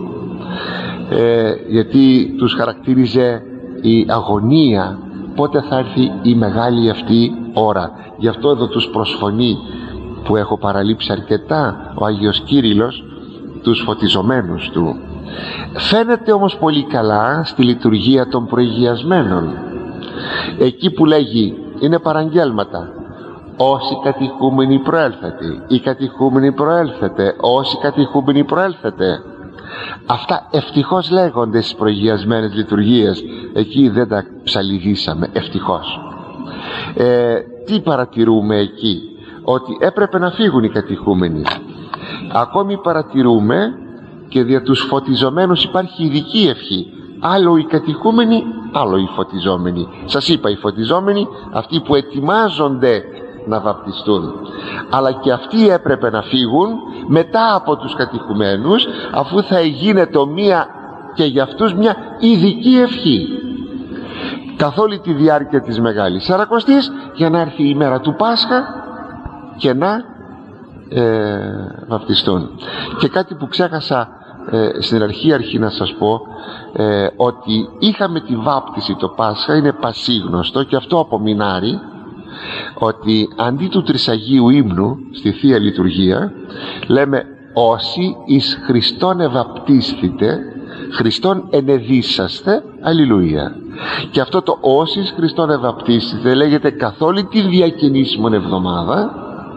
Speaker 1: γιατί τους χαρακτήριζε η αγωνία πότε θα έρθει η μεγάλη αυτή ώρα. Γι' αυτό εδώ τους προσφωνεί, που έχω παραλείψει αρκετά, ο Άγιος Κύριλλος, τους φωτιζομένους του. Φαίνεται όμως πολύ καλά στη λειτουργία των προηγιασμένων, εκεί που λέγει, είναι παραγγέλματα, όσοι κατηχούμενοι προέλθετε, οι κατηχούμενοι προέλθετε, όσοι κατηχούμενοι προέλθετε. Αυτά ευτυχώς λέγονται στις προηγιασμένες λειτουργίες. Εκεί δεν τα ψαλιδίσαμε, ευτυχώς. Τι παρατηρούμε εκεί? Ότι έπρεπε να φύγουν οι κατηχούμενοι. Ακόμη παρατηρούμε και δια τους φωτιζομένους υπάρχει ειδική ευχή. Άλλο οι κατηχούμενοι, άλλο οι φωτιζόμενοι. Σας είπα, οι φωτιζόμενοι, αυτοί που ετοιμάζονται να βαπτιστούν, αλλά και αυτοί έπρεπε να φύγουν μετά από τους κατηχουμένους, αφού θα γίνεται μία και για αυτούς μια ειδική ευχή καθ' όλη τη διάρκεια της Μεγάλης Σαρακοστής, για να έρθει η μέρα του Πάσχα και να βαπτιστούν. Και κάτι που ξέχασα στην αρχή να σας πω, ότι είχαμε τη βάπτιση το Πάσχα, είναι πασίγνωστο, και αυτό απομεινάρει, ότι αντί του Τρισαγίου ύμνου στη Θεία Λειτουργία λέμε όσοι εις Χριστόν ευαπτίσθητε, Χριστόν ενεδίσαστε, αλληλούια. Και αυτό το όσοι εις Χριστόν ευαπτίσθητε λέγεται καθ' όλη τη διακαινήσιμον εβδομάδα,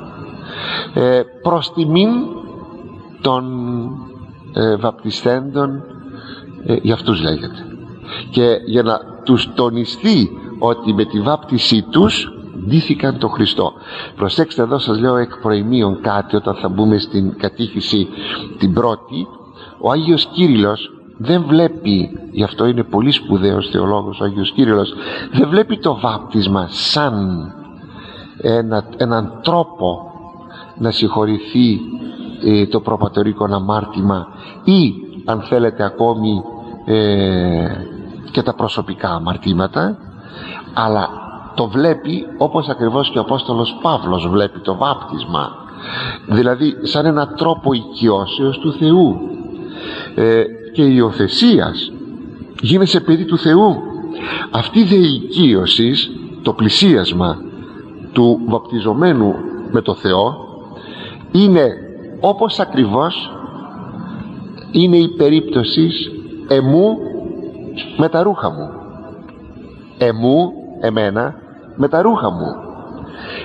Speaker 1: προς τιμήν των βαπτισθέντων, για αυτούς λέγεται, και για να τους τονιστεί ότι με τη βάπτισή τους ντύθηκαν τον Χριστό. Προσέξτε, εδώ σας λέω εκ προημίων κάτι, όταν θα μπούμε στην κατήχηση την πρώτη. Ο Άγιος Κύριλλος δεν βλέπει, γι' αυτό είναι πολύ σπουδαίος θεολόγος ο Άγιος Κύριλλος, δεν βλέπει το βάπτισμα σαν έναν τρόπο να συγχωρηθεί το προπατορικόν αμάρτημα, ή αν θέλετε ακόμη και τα προσωπικά αμαρτήματα, αλλά το βλέπει όπως ακριβώς και ο Απόστολος Παύλος βλέπει το βάπτισμα, δηλαδή σαν έναν τρόπο οικειώσεως του Θεού, και υιοθεσίας, γίνεσαι παιδί του Θεού. Αυτή η οικείωση, το πλησίασμα του βαπτιζομένου με το Θεό, είναι όπως ακριβώς είναι η περίπτωση εμού με τα ρούχα μου, εμού, εμένα, με τα ρούχα μου.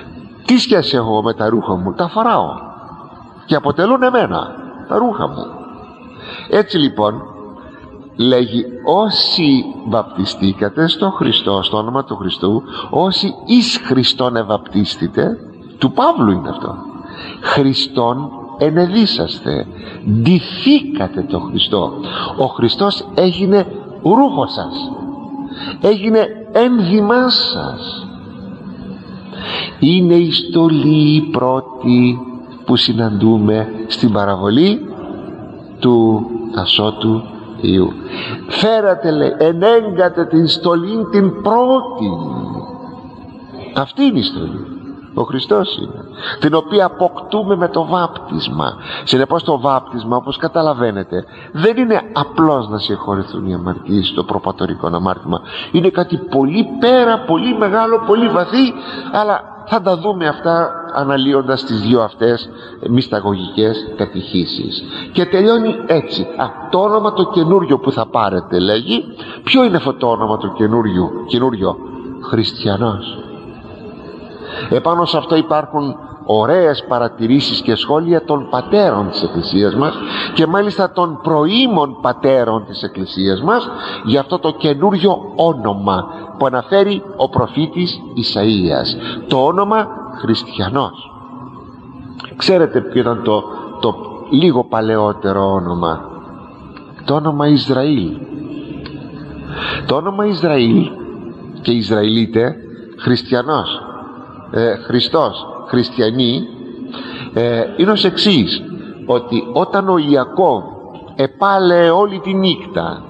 Speaker 1: Τι σχέση έχω με τα ρούχα μου? Τα φοράω και αποτελούν εμένα τα ρούχα μου. Έτσι λοιπόν λέγει, όσοι βαπτιστήκατε στο Χριστό, στο όνομα του Χριστού, όσοι εις Χριστόν ευαπτίστητε, του Παύλου είναι αυτό, Χριστόν ενεδίσαστε, ντυθήκατε το Χριστό. Ο Χριστός έγινε ρούχο σας, έγινε ένδυμά σας. Είναι η στολή η πρώτη που συναντούμε στην παραβολή του ασώτου Υιού. Φέρατε, λέει, ενέγκατε την στολή την πρώτη. Αυτή είναι η στολή, ο Χριστός είναι, την οποία αποκτούμε με το βάπτισμα. Συνεπώς το βάπτισμα, όπως καταλαβαίνετε, δεν είναι απλώς να συγχωρηθούν οι αμαρτίες, το προπατορικό αμάρτημα. Είναι κάτι πολύ πέρα, πολύ μεγάλο, πολύ βαθύ, αλλά θα τα δούμε αυτά αναλύοντας τις δύο αυτές μυσταγωγικές κατηχήσεις. Και τελειώνει έτσι. Το όνομα το καινούριο που θα πάρετε, λέγει, ποιο είναι αυτό το όνομα το καινούριο? Χριστιανός. Επάνω σε αυτό υπάρχουν ωραίες παρατηρήσεις και σχόλια των πατέρων της Εκκλησίας μας, και μάλιστα των προήμων πατέρων της Εκκλησίας μας, για αυτό το καινούριο όνομα που αναφέρει ο προφήτης Ισαΐας, το όνομα Χριστιανός. Ξέρετε ποιο ήταν το λίγο παλαιότερο όνομα? Το όνομα Ισραήλ. Το όνομα Ισραήλ και Ισραηλίτε, Χριστιανός, Χριστός, χριστιανοί, είναι ως εξής, ότι όταν ο Ιακώβ επάλε όλη τη νύχτα,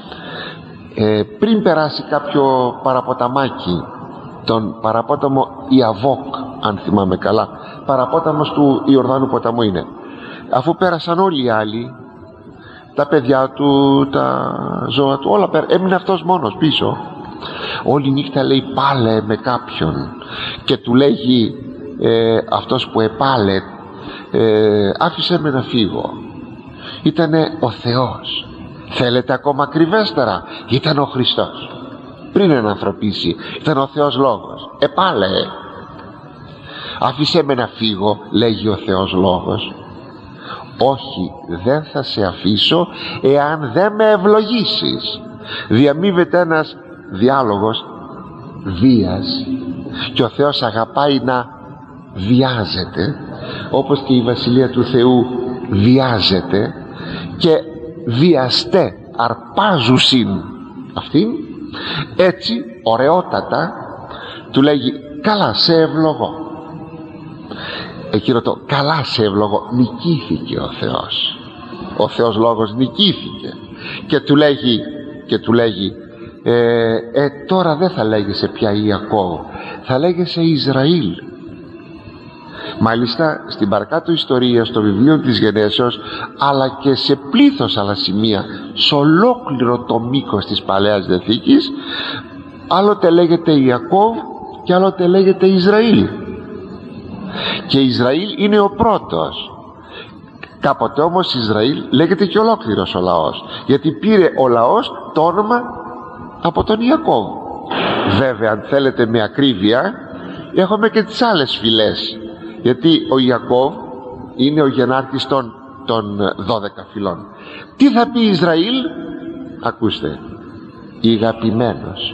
Speaker 1: πριν περάσει κάποιο παραποταμάκι, τον παραπόταμο Ιαβόκ, αν θυμάμαι καλά, παραπόταμος του Ιορδάνου ποταμού είναι, αφού πέρασαν όλοι οι άλλοι, τα παιδιά του, τα ζώα του, όλα έμεινε αυτός μόνος πίσω. Όλη νύχτα, λέει, πάλε με κάποιον, και του λέγει αυτός που επάλε, άφησε με να φύγω. Ήτανε ο Θεός. Θέλετε ακόμα ακριβέστερα? Ήταν ο Χριστός. Πριν ενανθρωπίσει, ήταν ο Θεός Λόγος. Επάλε, άφησε με να φύγω, λέγει ο Θεός Λόγος. Όχι, δεν θα σε αφήσω εάν δεν με ευλογήσεις. Διαμείβεται ένας διάλογος βίας, και ο Θεός αγαπάει να βιάζεται, όπως και η Βασιλεία του Θεού βιάζεται, και βιαστέ αρπάζουσιν αυτήν. Έτσι ωραιότατα του λέγει, καλά σε ευλογώ. Εκείνο το καλά σε ευλογώ, νικήθηκε ο Θεός. Ο Θεός Λόγος νικήθηκε, και του λέγει τώρα δεν θα λέγεσαι πια Ιακώβ, θα λέγεσαι Ισραήλ. Μάλιστα στην παρακάτω ιστορία, στο βιβλίο της Γενέσεως, αλλά και σε πλήθος άλλα σημεία, σε ολόκληρο το μήκος της Παλαιάς Διαθήκης, άλλοτε λέγεται Ιακώβ και άλλοτε λέγεται Ισραήλ, και Ισραήλ είναι ο πρώτος. Κάποτε όμως Ισραήλ λέγεται και ολόκληρος ο λαός, γιατί πήρε ο λαός το όνομα από τον Ιακώβ. Βέβαια, αν θέλετε με ακρίβεια, έχουμε και τις άλλες φυλές, γιατί ο Ιακώβ είναι ο γενάρχης των 12 φυλών. Τι θα πει Ισραήλ? Ακούστε, ηγαπημένος,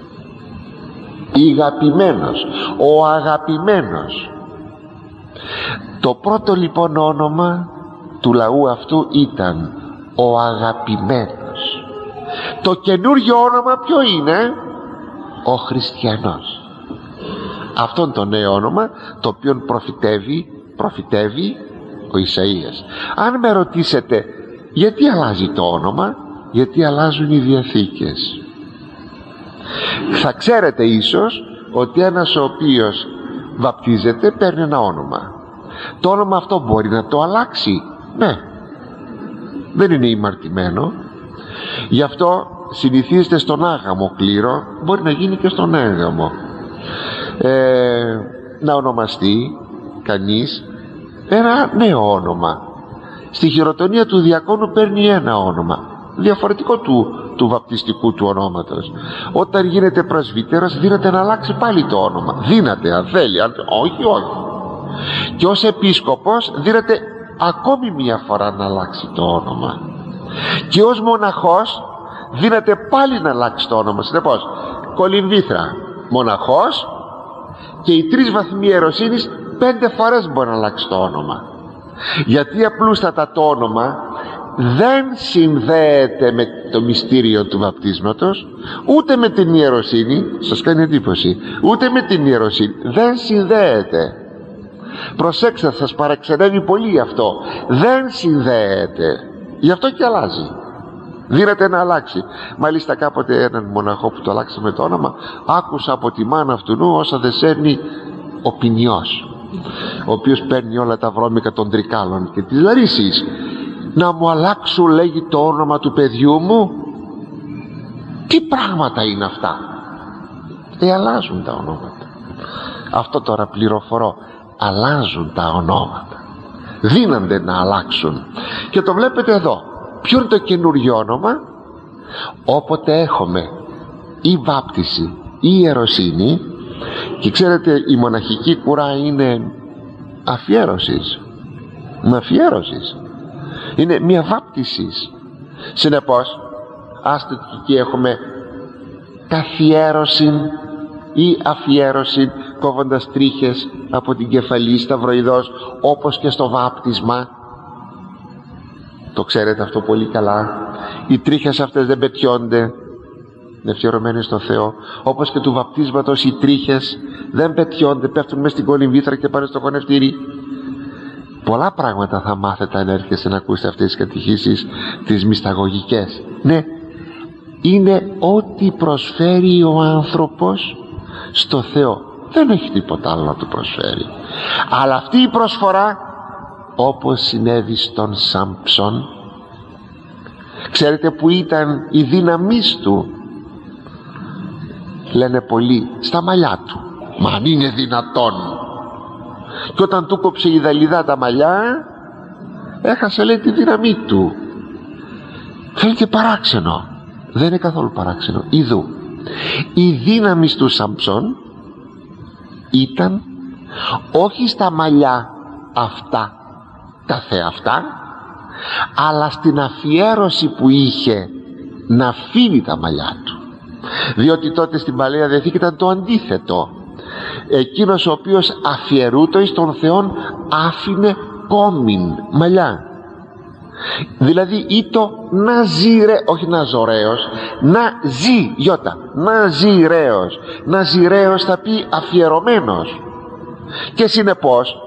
Speaker 1: ο αγαπημένος. Το πρώτο λοιπόν όνομα του λαού αυτού ήταν ο αγαπημένος. Το καινούριο όνομα ποιο είναι? Ο Χριστιανός. Αυτόν το νέο όνομα, το οποίο προφητεύει ο Ισαΐας. Αν με ρωτήσετε γιατί αλλάζει το όνομα, γιατί αλλάζουν οι διαθήκες. Θα ξέρετε ίσως ότι ένας ο οποίος βαπτίζεται παίρνει ένα όνομα. Το όνομα αυτό μπορεί να το αλλάξει? Ναι, δεν είναι ημαρτημένο. Γι' αυτό συνηθίζεται στον άγαμο κλήρο, μπορεί να γίνει και στον έγαμο, να ονομαστεί κανείς ένα νέο όνομα. Στη χειροτονία του διακόνου παίρνει ένα όνομα διαφορετικό του βαπτιστικού του ονόματος. Όταν γίνεται πρεσβύτερος δύναται να αλλάξει πάλι το όνομα. Δύναται, αν θέλει, όχι. Και ως επίσκοπος δύναται ακόμη μια φορά να αλλάξει το όνομα. Και ως μοναχός δύναται πάλι να αλλάξει το όνομα. Συνεπώς, κολυμβήθρα, μοναχός, και οι 3 βαθμοί ιεροσύνης 5 φορές μπορεί να αλλάξει το όνομα. Γιατί απλούστατα το όνομα δεν συνδέεται με το μυστήριο του βαπτίσματος, ούτε με την ιεροσύνη. Σας κάνει εντύπωση? Ούτε με την ιεροσύνη δεν συνδέεται. Προσέξτε, σας παραξενεύει πολύ αυτό. Δεν συνδέεται, γι' αυτό και αλλάζει. Δύναται να αλλάξει. Μάλιστα κάποτε έναν μοναχό που το αλλάξαμε το όνομα, άκουσα από τη μάνα αυτού όσα δεν σέρνει ο ποινιός, ο οποίος παίρνει όλα τα βρώμικα των Τρικάλων και της Λαρίσης, να μου αλλάξω, λέγει, το όνομα του παιδιού μου. Τι πράγματα είναι αυτά? Αλλάζουν τα ονόματα. Αυτό τώρα πληροφορώ, αλλάζουν τα ονόματα, δύνανται να αλλάξουν. Και το βλέπετε εδώ. Ποιο είναι το καινούριο όνομα? Όποτε έχουμε ή βάπτιση ή ιεροσύνη, και ξέρετε η μοναχική κουρά είναι αφιέρωσης, είναι μια βάπτιση. Συνεπώς άστε ότι εκεί έχουμε καθιέρωση ή αφιέρωση, κόβοντας τρίχες από την κεφαλή σταυροειδώς, όπως και στο βάπτισμα. Το ξέρετε αυτό πολύ καλά. Οι τρίχες αυτές δεν πετιώνται, είναι αφιερωμένες στο Θεό. Όπως και του βαπτίσματος οι τρίχες δεν πετιώνται, πέφτουν μέσα στην κολυμβήθρα και πάνε στο χωνευτήρι. Πολλά πράγματα θα μάθετε αν έρχεστε να ακούσετε αυτές τις κατηχήσεις, τις μυσταγωγικές. Ναι, είναι ό,τι προσφέρει ο άνθρωπος στο Θεό. Δεν έχει τίποτα άλλο να του προσφέρει. Αλλά αυτή η προσφορά, όπως συνέβη στον Σάμψον, ξέρετε που ήταν η δύναμή του? Λένε πολλοί, στα μαλλιά του. Μα αν είναι δυνατόν? Και όταν του κόψε η Δαλιδά τα μαλλιά, έχασε, λέει, τη δύναμή του. Φαίνεται παράξενο. Δεν είναι καθόλου παράξενο. Ιδού, η δύναμη του Σάμψον ήταν όχι στα μαλλιά αυτά καθεαυτά, αλλά στην αφιέρωση που είχε να αφήνει τα μαλλιά του. Διότι τότε στην Παλαιά Διαθήκη ήταν το αντίθετο. Εκείνος ο οποίος αφιερούτο εις τον Θεόν άφηνε κόμιν, μαλλιά. Δηλαδή ήτο ναζιρέ, όχι ναζωραίος, ναζιραίος. Ναζιραίος θα πει αφιερωμένος. Και συνεπώς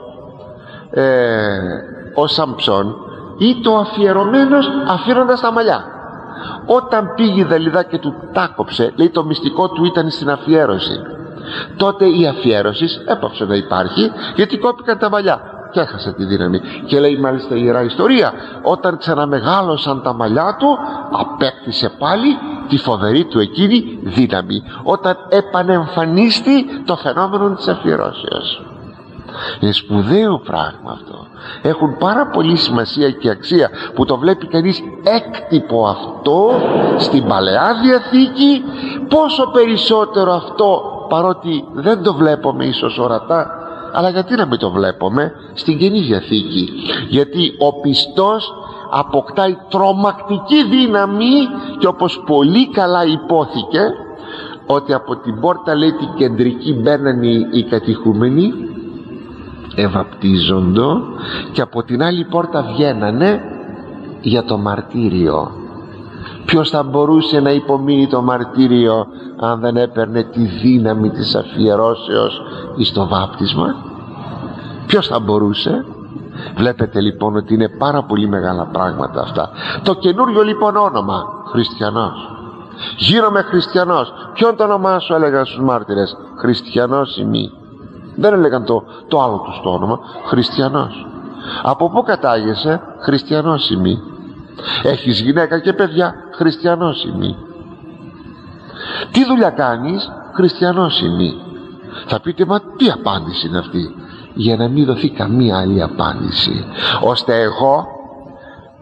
Speaker 1: ο Σαμψόν ήτο αφιερωμένος αφήνοντας τα μαλλιά. Όταν πήγε η Δαλιδά και του τάκοψε, λέει, το μυστικό του ήταν στην αφιέρωση. Τότε η αφιέρωση έπαψε να υπάρχει, γιατί κόπηκαν τα μαλλιά και έχασε τη δύναμη. Και λέει μάλιστα η Ιερά Ιστορία, όταν ξαναμεγάλωσαν τα μαλλιά του, απέκτησε πάλι τη φοβερή του εκείνη δύναμη, όταν επανεμφανίστη το φαινόμενο της αφιερώσεως. Είναι σπουδαίο πράγμα αυτό. Έχουν πάρα πολύ σημασία και αξία που το βλέπει κανείς έκτυπο αυτό στην Παλαιά Διαθήκη, πόσο περισσότερο αυτό, παρότι δεν το βλέπουμε ίσως ορατά, αλλά γιατί να μην το βλέπουμε στην Καινή Διαθήκη? Γιατί ο πιστός αποκτάει τρομακτική δύναμη, και όπως πολύ καλά υπόθηκε, ότι από την πόρτα, λέει, την κεντρική μπαίνανε οι κατηχούμενοι, ευαπτίζοντο, και από την άλλη πόρτα βγαίνανε για το μαρτύριο. Ποιος θα μπορούσε να υπομείνει το μαρτύριο αν δεν έπαιρνε τη δύναμη της αφιερώσεως εις το βάπτισμα? Ποιος θα μπορούσε? Βλέπετε λοιπόν ότι είναι πάρα πολύ μεγάλα πράγματα αυτά. Το καινούριο λοιπόν όνομα, χριστιανός. Γίνομαι χριστιανός. Ποιον το όνομά σου? έλεγαν στους μάρτυρες, χριστιανός ημί. Δεν έλεγαν το άλλο του το όνομα, χριστιανός. Από πού κατάγεσαι? Χριστιανός ημί. Έχεις γυναίκα και παιδιά? Χριστιανός ημί. Τι δουλειά κάνεις? Χριστιανός ημί. Θα πείτε, μα τι απάντηση είναι αυτή? Για να μην δοθεί καμία άλλη απάντηση, ώστε εγώ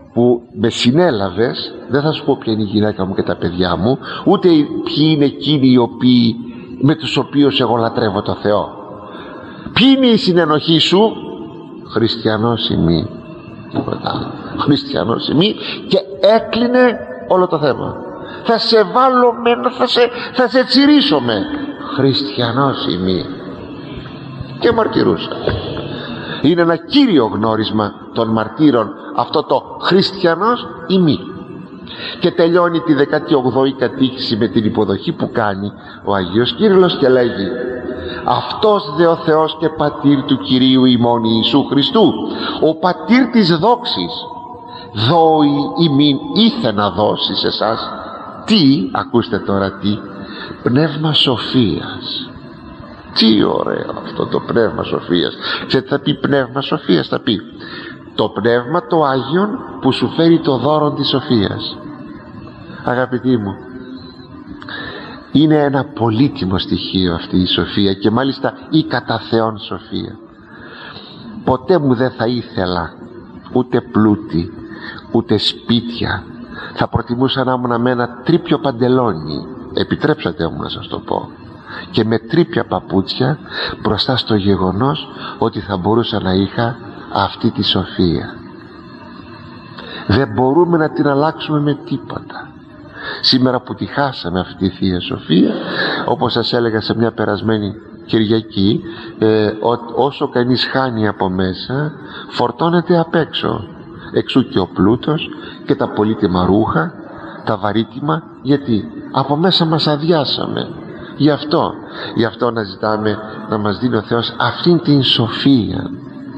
Speaker 1: που με συνέλαβες, δεν θα σου πω ποια είναι η γυναίκα μου και τα παιδιά μου, ούτε ποιοι είναι εκείνοι οι οποίοι, με τους οποίους εγώ λατρεύω το Θεό. Ποιοι είναι η συνενοχή σου? Χριστιανός ημί, τίποτα άλλο. Χριστιανός ημί, και έκλεινε όλο το θέμα. Θα σε βάλω θα σε τσιρίσω με χριστιανός ημί, και μαρτυρούσα. Είναι ένα κύριο γνώρισμα των μαρτύρων αυτό το χριστιανός ημί. Και τελειώνει τη 18η κατήχηση με την υποδοχή που κάνει ο Αγίος Κύριλλος και λέγει: αυτός δε ο Θεός και πατήρ του Κυρίου ημών Ιησού Χριστού, ο πατήρ της δόξης, δώει ημίν ήθε να δώσει σε εσάς τι? Ακούστε τώρα τι? Πνεύμα σοφίας. Τι ωραίο αυτό το πνεύμα σοφίας. Ξέρετε θα πει πνεύμα σοφίας? Θα πει το πνεύμα το Άγιον που σου φέρει το δώρο της σοφίας. Αγαπητοί μου, είναι ένα πολύτιμο στοιχείο αυτή η σοφία, και μάλιστα η κατά Θεόν σοφία. Ποτέ μου δεν θα ήθελα ούτε πλούτη, ούτε σπίτια. Θα προτιμούσα να ήμουν με ένα τρίπιο παντελόνι, επιτρέψατε μου να σας το πω, και με τρίπια παπούτσια, μπροστά στο γεγονός ότι θα μπορούσα να είχα αυτή τη σοφία. Δεν μπορούμε να την αλλάξουμε με τίποτα. Σήμερα που τη χάσαμε αυτή τη Θεία Σοφία, όπως σας έλεγα σε μια περασμένη Κυριακή, όσο κανείς χάνει από μέσα, φορτώνεται απ' έξω. Εξού και ο πλούτος και τα πολύτιμα ρούχα, τα βαρύτιμα, γιατί από μέσα μας αδειάσαμε. Γι' αυτό να ζητάμε να μας δίνει ο Θεός αυτήν την σοφία.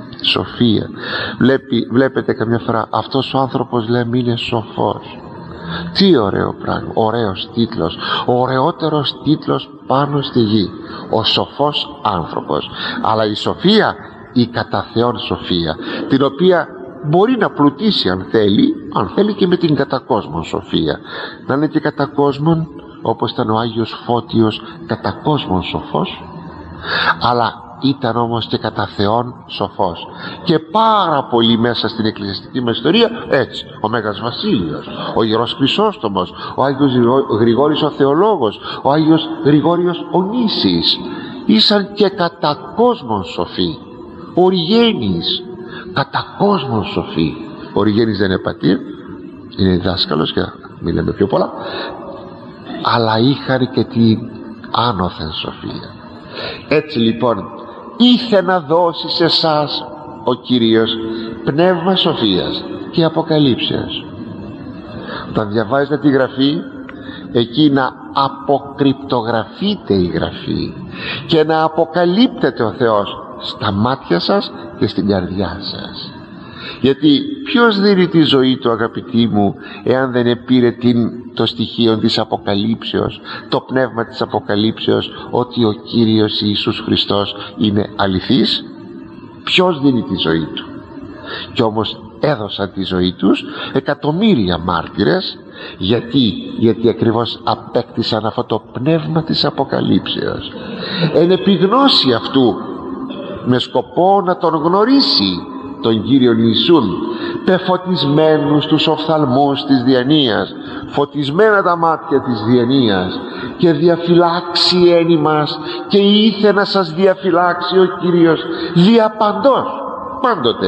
Speaker 1: Βλέπετε καμιά φορά αυτός ο άνθρωπος, λέμε, είναι σοφός. Τι ωραίο πράγμα, ωραίος τίτλος, ο ωραιότερος τίτλος πάνω στη γη, ο σοφός άνθρωπος. Αλλά η σοφία, η κατά Θεόν σοφία, την οποία μπορεί να πλουτίσει αν θέλει και με την κατά κόσμον σοφία, να είναι και κατά κόσμον, όπως ήταν ο Άγιος Φώτιος κατά κόσμον σοφός, αλλά ήταν όμως και κατά Θεόν σοφός. Και πάρα πολύ μέσα στην εκκλησιαστική μας ιστορία έτσι, ο Μέγας Βασίλειος, ο Ιερός Χρυσόστομος, ο Άγιος Γρηγόρης ο Θεολόγος, ο Άγιος Γρηγόριος ο Νήσης, ήσαν και κατά κόσμον σοφοί. Ο Οριγένης κατά κόσμον σοφοί. Ο Οριγένης δεν είναι πατήρ, είναι δάσκαλος και μιλάμε πιο πολλά, αλλά είχαν και την άνωθεν σοφία. Έτσι λοιπόν ήθε να δώσει σε εσάς ο Κύριος πνεύμα σοφίας και αποκαλύψεως. Όταν διαβάζετε τη Γραφή, εκεί να αποκρυπτογραφείτε η Γραφή και να αποκαλύπτεται ο Θεός στα μάτια σας και στην καρδιά σας. Γιατί ποιος δίνει τη ζωή του, αγαπητοί μου, εάν δεν επήρε το στοιχείο της αποκαλύψεως, το πνεύμα της αποκαλύψεως, ότι ο Κύριος Ιησούς Χριστός είναι αληθής? Ποιος δίνει τη ζωή του? Κι όμως έδωσαν τη ζωή τους εκατομμύρια μάρτυρες. Γιατί ακριβώς απέκτησαν αυτό το πνεύμα της αποκαλύψεως. Εν επιγνώση αυτού, με σκοπό να τον γνωρίσει τον Κύριον Ιησούν, πεφωτισμένους τους οφθαλμούς της διανοίας, φωτισμένα τα μάτια της διανοίας, και διαφυλάξει ένι μας, και ήθε να σας διαφυλάξει ο Κύριος διαπαντός, πάντοτε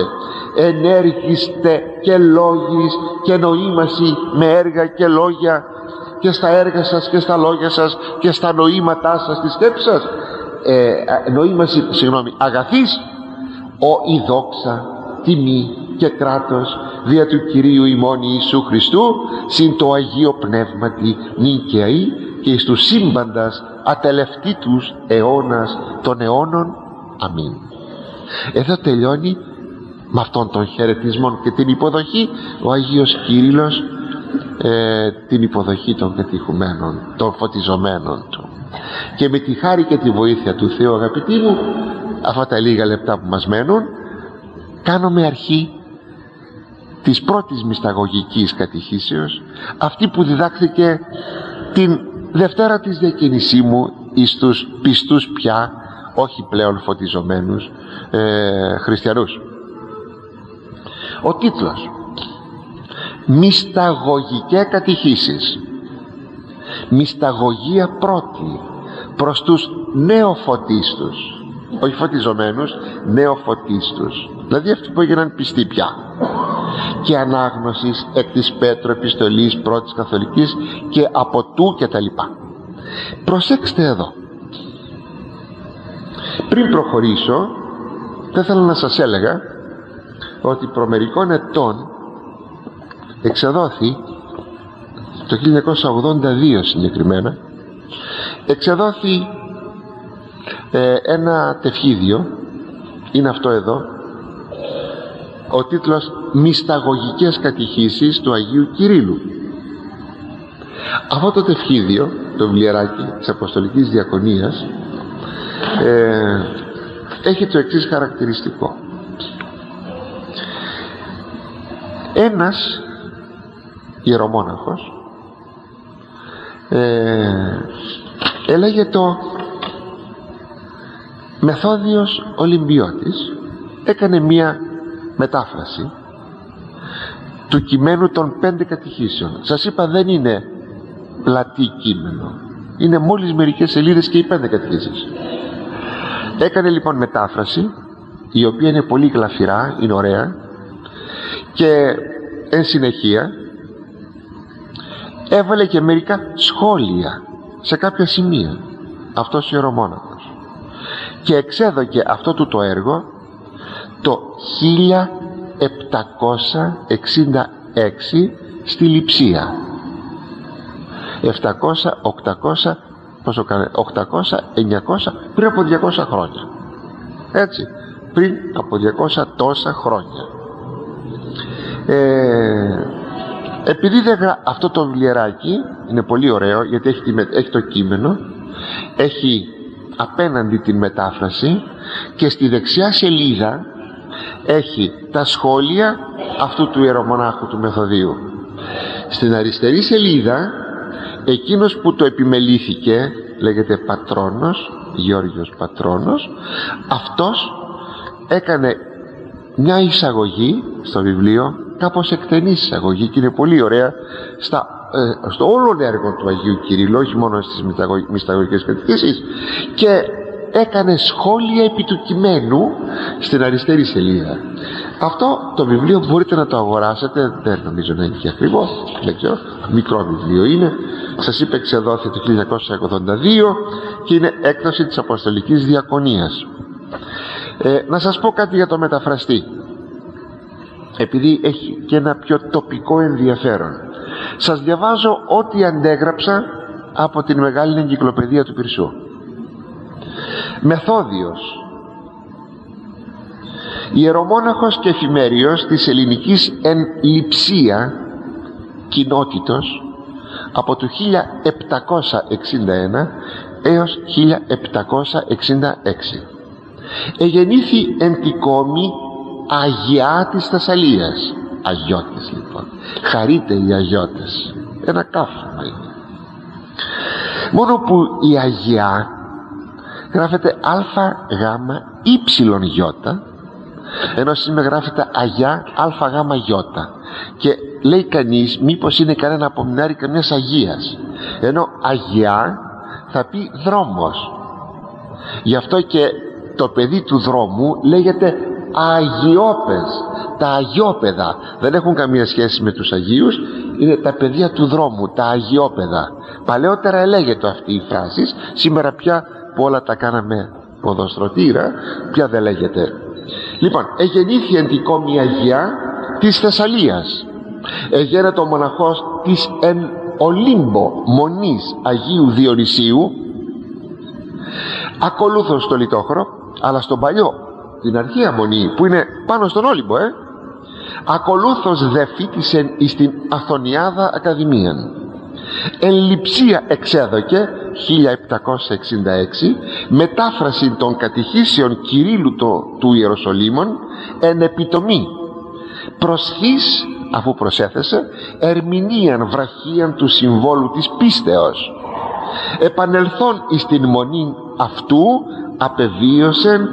Speaker 1: ενέργηστε και λόγης και νοήμαση με έργα και λόγια, και στα έργα σας και στα λόγια σας και στα νοήματά σας, στη σκέψη σας, αγαθής, η δόξα, τιμή και κράτος δια του Κυρίου ημών Ιησού Χριστού συν το Αγίο Πνεύματι νυν και αεί και εις τους σύμπαντας ατελευτήτους αιώνας των αιώνων. Αμήν. Εδώ τελειώνει με αυτόν τον χαιρετισμό και την υποδοχή ο Αγίος Κύριλλος, την υποδοχή των κατηχουμένων, των φωτιζομένων του. Και με τη χάρη και τη βοήθεια του Θεού, αγαπητοί μου, αυτά τα λίγα λεπτά που μας μένουν, κάνουμε αρχή της πρώτης μυσταγωγικής κατηχήσεως, αυτή που διδάχθηκε την Δευτέρα της διακίνησή μου εις τους πιστούς πια, όχι πλέον φωτιζομένους χριστιανούς. Ο τίτλος: μυσταγωγικές κατηχήσεις, μυσταγωγία πρώτη προς τους νεοφωτίστους, όχι φωτιζομένους, νεοφωτίστους, δηλαδή αυτοί που έγιναν πιστοί πια, και ανάγνωσης εκ της Πέτρου επιστολής πρώτης καθολικής και από τού και τα λοιπά. Προσέξτε εδώ, πριν προχωρήσω θα ήθελα να σας έλεγα ότι προ μερικών ετών εξεδόθη, το 1982 συγκεκριμένα, εξεδόθη ένα τευχίδιο, είναι αυτό εδώ, ο τίτλος «Μυσταγωγικές κατηχήσεις του Αγίου Κυρίλλου». Αυτό το τευχίδιο, το βιβλιαράκι της Αποστολικής Διακονίας, έχει το εξής χαρακτηριστικό. Ένας ιερομόναχος έλεγε το Μεθόδιος Ολυμπιώτης, έκανε μία μετάφραση του κειμένου των 5 κατηχήσεων. Σας είπα, δεν είναι πλατή κείμενο, είναι μόλις μερικές σελίδες και οι 5 κατηχήσεις. Έκανε λοιπόν μετάφραση, η οποία είναι πολύ γλαφυρά, είναι ωραία, και εν συνεχεία έβαλε και μερικά σχόλια σε κάποια σημεία αυτός ο ιερομόναχος, και εξέδωκε αυτό του το έργο το 1766 στη Λειψία. 700, 800, πόσο κάνε, 800, 900, πριν από 200 χρόνια, έτσι, πριν από 200 τόσα χρόνια. Επειδή αυτό το βιβλιαράκι είναι πολύ ωραίο, γιατί έχει το κείμενο, έχει απέναντι την μετάφραση, και στη δεξιά σελίδα έχει τα σχόλια αυτού του ιερομονάχου του Μεθοδίου. Στην αριστερή σελίδα εκείνος που το επιμελήθηκε, λέγεται Πατρόνος, Γεώργιος Πατρόνος, αυτός έκανε μια εισαγωγή στο βιβλίο, κάπως εκτενή εισαγωγή, και είναι πολύ ωραία στο όλο έργο του Αγίου Κυρίλλου, όχι μόνο στις μυσταγωγικές κατηχήσεις, και έκανε σχόλια επί του κειμένου στην αριστερή σελίδα. Αυτό το βιβλίο μπορείτε να το αγοράσετε, δεν νομίζω να είναι και ακριβό, δεν ξέρω, μικρό βιβλίο είναι, σας είπα εξεδόθη το 1982 και είναι έκδοση της Αποστολικής Διακονίας. Να σας πω κάτι για το μεταφραστή, επειδή έχει και ένα πιο τοπικό ενδιαφέρον. Σας διαβάζω ό,τι αντέγραψα από την Μεγάλη Εγκυκλοπαιδεία του Πυρσού. Μεθόδιος, ιερομόναχος και εφημέριος της ελληνικής εν Λειψία κοινότητος από το 1761 έως 1766. Εγεννήθη εν τη κόμη Αγιά της Θεσσαλίας. Αγιώτες λοιπόν, χαρείτε οι Αγιώτες, ένα καύσωμα είναι. Μόνο που η Αγιά γράφεται ΑΓY, ενώ σήμερα γράφεται Αγιά ΑΓY, και λέει κανείς μήπως είναι κανένα απομεινάρι καμιάς Αγίας, ενώ Αγιά θα πει δρόμος. Γι' αυτό και το παιδί του δρόμου λέγεται Αγιόπες, τα Αγιόπαιδα. Δεν έχουν καμία σχέση με τους Αγίους, είναι τα παιδιά του δρόμου, τα Αγιόπαιδα. Παλαιότερα ελέγεται αυτή η φράση, σήμερα πια που όλα τα κάναμε ποδοστρωτήρα, πια δεν λέγεται. Λοιπόν, εγεννήθη εν τη κόμη Αγιά της Θεσσαλίας, εγένετο ο μοναχός της εν Ολύμπο μονής Αγίου Διονυσίου, ακολούθως στο Λιτόχωρο, αλλά στον παλιό, την αρχαία μονή που είναι πάνω στον Όλυμπο, ακολούθως δε φοίτησεν εις την Αθωνιάδα Ακαδημίαν. Εν Λειψία εξέδωκε 1766 μετάφραση των κατηχήσεων Κυρίλλου του Ιεροσολύμων εν επιτομή, προσθείς, αφού προσέθεσε, ερμηνείαν βραχίαν του συμβόλου της πίστεως. Επανελθόν εις την μονή αυτού απεβίωσεν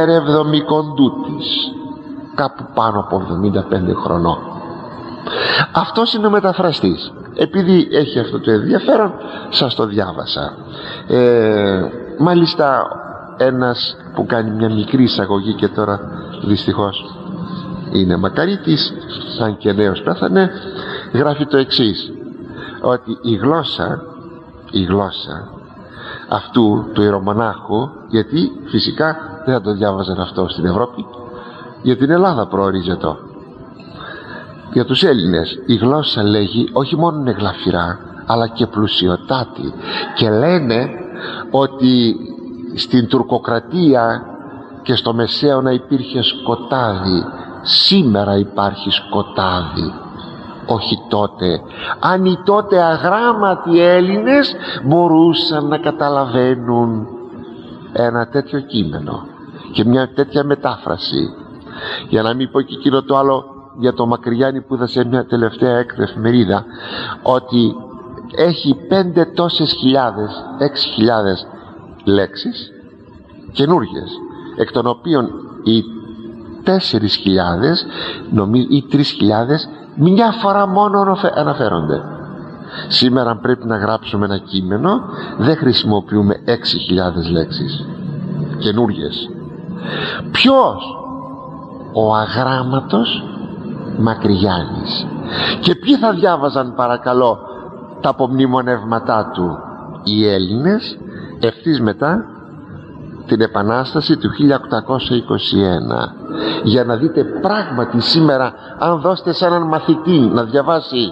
Speaker 1: υπερ 70 της, κάπου πάνω από 75 χρονών. Αυτός είναι ο μεταφραστής. Επειδή έχει αυτό το ενδιαφέρον, σας το διάβασα. Μάλιστα ένας που κάνει μια μικρή εισαγωγή, και τώρα δυστυχώς είναι μακαρίτης, σαν και νέος πέθανε, γράφει το εξής, ότι η γλώσσα αυτού του ιερομονάχου, γιατί φυσικά δεν θα το διάβαζαν αυτό στην Ευρώπη, για την Ελλάδα προορίζεται, για τους Έλληνες η γλώσσα, λέγει, όχι μόνο είναι γλαφυρά αλλά και πλουσιοτάτη, και λένε ότι στην τουρκοκρατία και στο Μεσαίωνα υπήρχε σκοτάδι. Σήμερα υπάρχει σκοτάδι, όχι τότε. Αν οι τότε αγράμματοι Έλληνες μπορούσαν να καταλαβαίνουν ένα τέτοιο κείμενο και μια τέτοια μετάφραση, για να μην πω και εκείνο το άλλο για το Μακριάνη που είδα σε μια τελευταία εφημερίδα, ότι έχει 5 τόσες χιλιάδες, 6.000 λέξεις καινούργιες, εκ των οποίων οι 4.000 ή 3.000 μια φορά μόνο αναφέρονται. Σήμερα αν πρέπει να γράψουμε ένα κείμενο δεν χρησιμοποιούμε 6.000 λέξεις καινούργιες. Ποιος? Ο αγράμματος Μακρυγιάννης. Και ποιοι θα διάβαζαν, παρακαλώ, τα απομνημονεύματά του? Οι Έλληνες ευθύς μετά την Επανάσταση του 1821. Για να δείτε πράγματι σήμερα, αν δώσετε σε έναν μαθητή να διαβάσει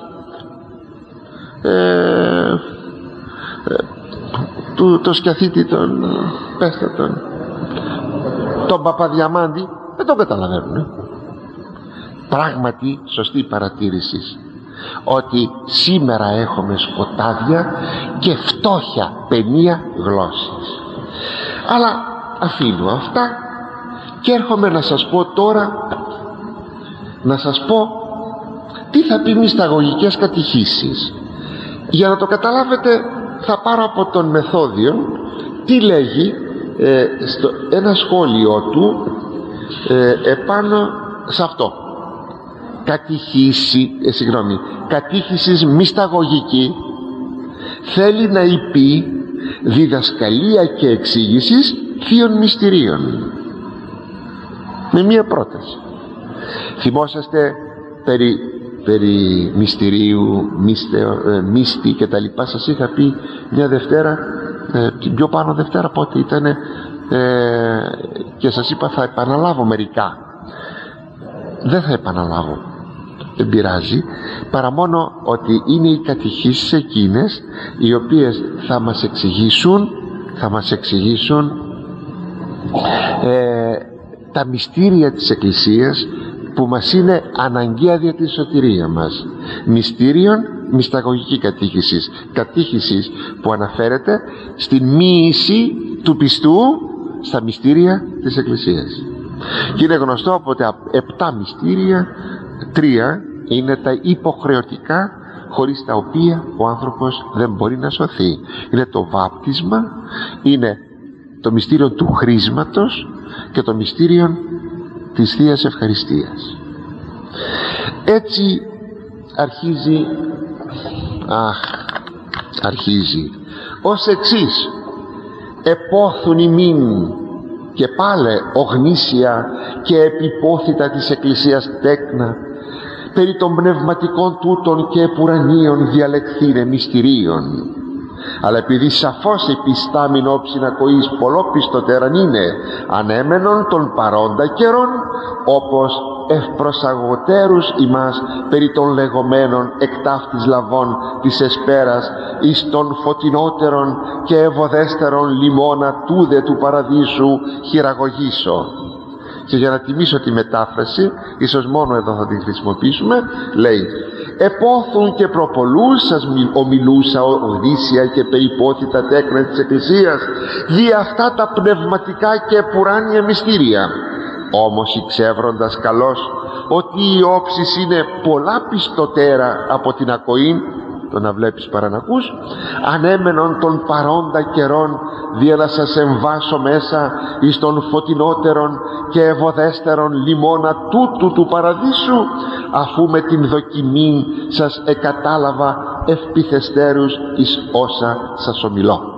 Speaker 1: το σκιαθίτη τον Παπαδιαμάντη, δεν τον καταλαβαίνουν. Πράγματι σωστή παρατήρηση ότι σήμερα έχουμε σκοτάδια και φτώχεια, παινία γλώσσης. Αλλά αφήνω αυτά και έρχομαι να σας πω τώρα, να σας πω τι θα πει μυσταγωγικές κατηχήσεις. Για να το καταλάβετε θα πάρω από τον Μεθόδιο τι λέγει στο ένα σχόλιο του επάνω σε αυτό. Κατήχησης μυσταγωγική θέλει να υπεί διδασκαλία και εξήγησης θείων μυστηρίων. Με μία πρόταση. Θυμόσαστε περί μυστηρίου, μύστη και τα λοιπά, σας είχα πει μια Δευτέρα, την πιο πάνω Δευτέρα πότε ήτανε, και σας είπα θα επαναλάβω μερικά. Δεν θα επαναλάβω, δεν πειράζει, παρά μόνο ότι είναι οι κατηχήσεις εκείνες οι οποίες θα μας εξηγήσουν τα μυστήρια της Εκκλησίας που μας είναι αναγκαία για τη σωτηρία μας. Μυστήριον μυσταγωγική κατήχησης που αναφέρεται στην μοίηση του πιστού στα μυστήρια της Εκκλησίας. Και είναι γνωστό από τα 7 μυστήρια 3 είναι τα υποχρεωτικά, χωρίς τα οποία ο άνθρωπος δεν μπορεί να σωθεί. Είναι το βάπτισμα, είναι το μυστήριο του χρίσματος και το μυστήριο της Θείας Ευχαριστίας. Έτσι αρχίζει ως εξής: επόθουν ημίν και πάλε ογνήσια και επιπόθητα της Εκκλησίας τέκνα περί των πνευματικών τούτων και επουρανίων διαλεκθήνε μυστηρίων. Αλλά επειδή σαφώς επιστάμιν όψιν ακοής πολλόπιστοτέραν είναι ανέμενον των παρόντα καιρών, όπως ευπροσαγωτέρους ημάς περί των λεγόμενων εκτάφτης λαβών της εσπέρας εις των φωτεινότερων και ευωδέστερων λιμώνα τούδε του παραδείσου χειραγωγήσω. Και για να τιμήσω τη μετάφραση, ίσως μόνο εδώ θα την χρησιμοποιήσουμε, λέει: επόθουν και προπολούσας ομιλούσα οδύσσια και περιπόθητα τέκνα της Εκκλησίας δι' αυτά τα πνευματικά και πουράνια μυστήρια. Όμως εξεύροντας καλώς ότι η όψης είναι πολλά πιστοτέρα από την ακοήν, το να βλέπεις παρά να ακούς, ανέμενον των παρόντα καιρών, δια να σας εμβάσω μέσα εις τον φωτεινότερον και ευωδέστερον λιμώνα τούτου του παραδείσου, αφού με την δοκιμή σας εκατάλαβα ευπιθεστέρους εις όσα σας ομιλώ.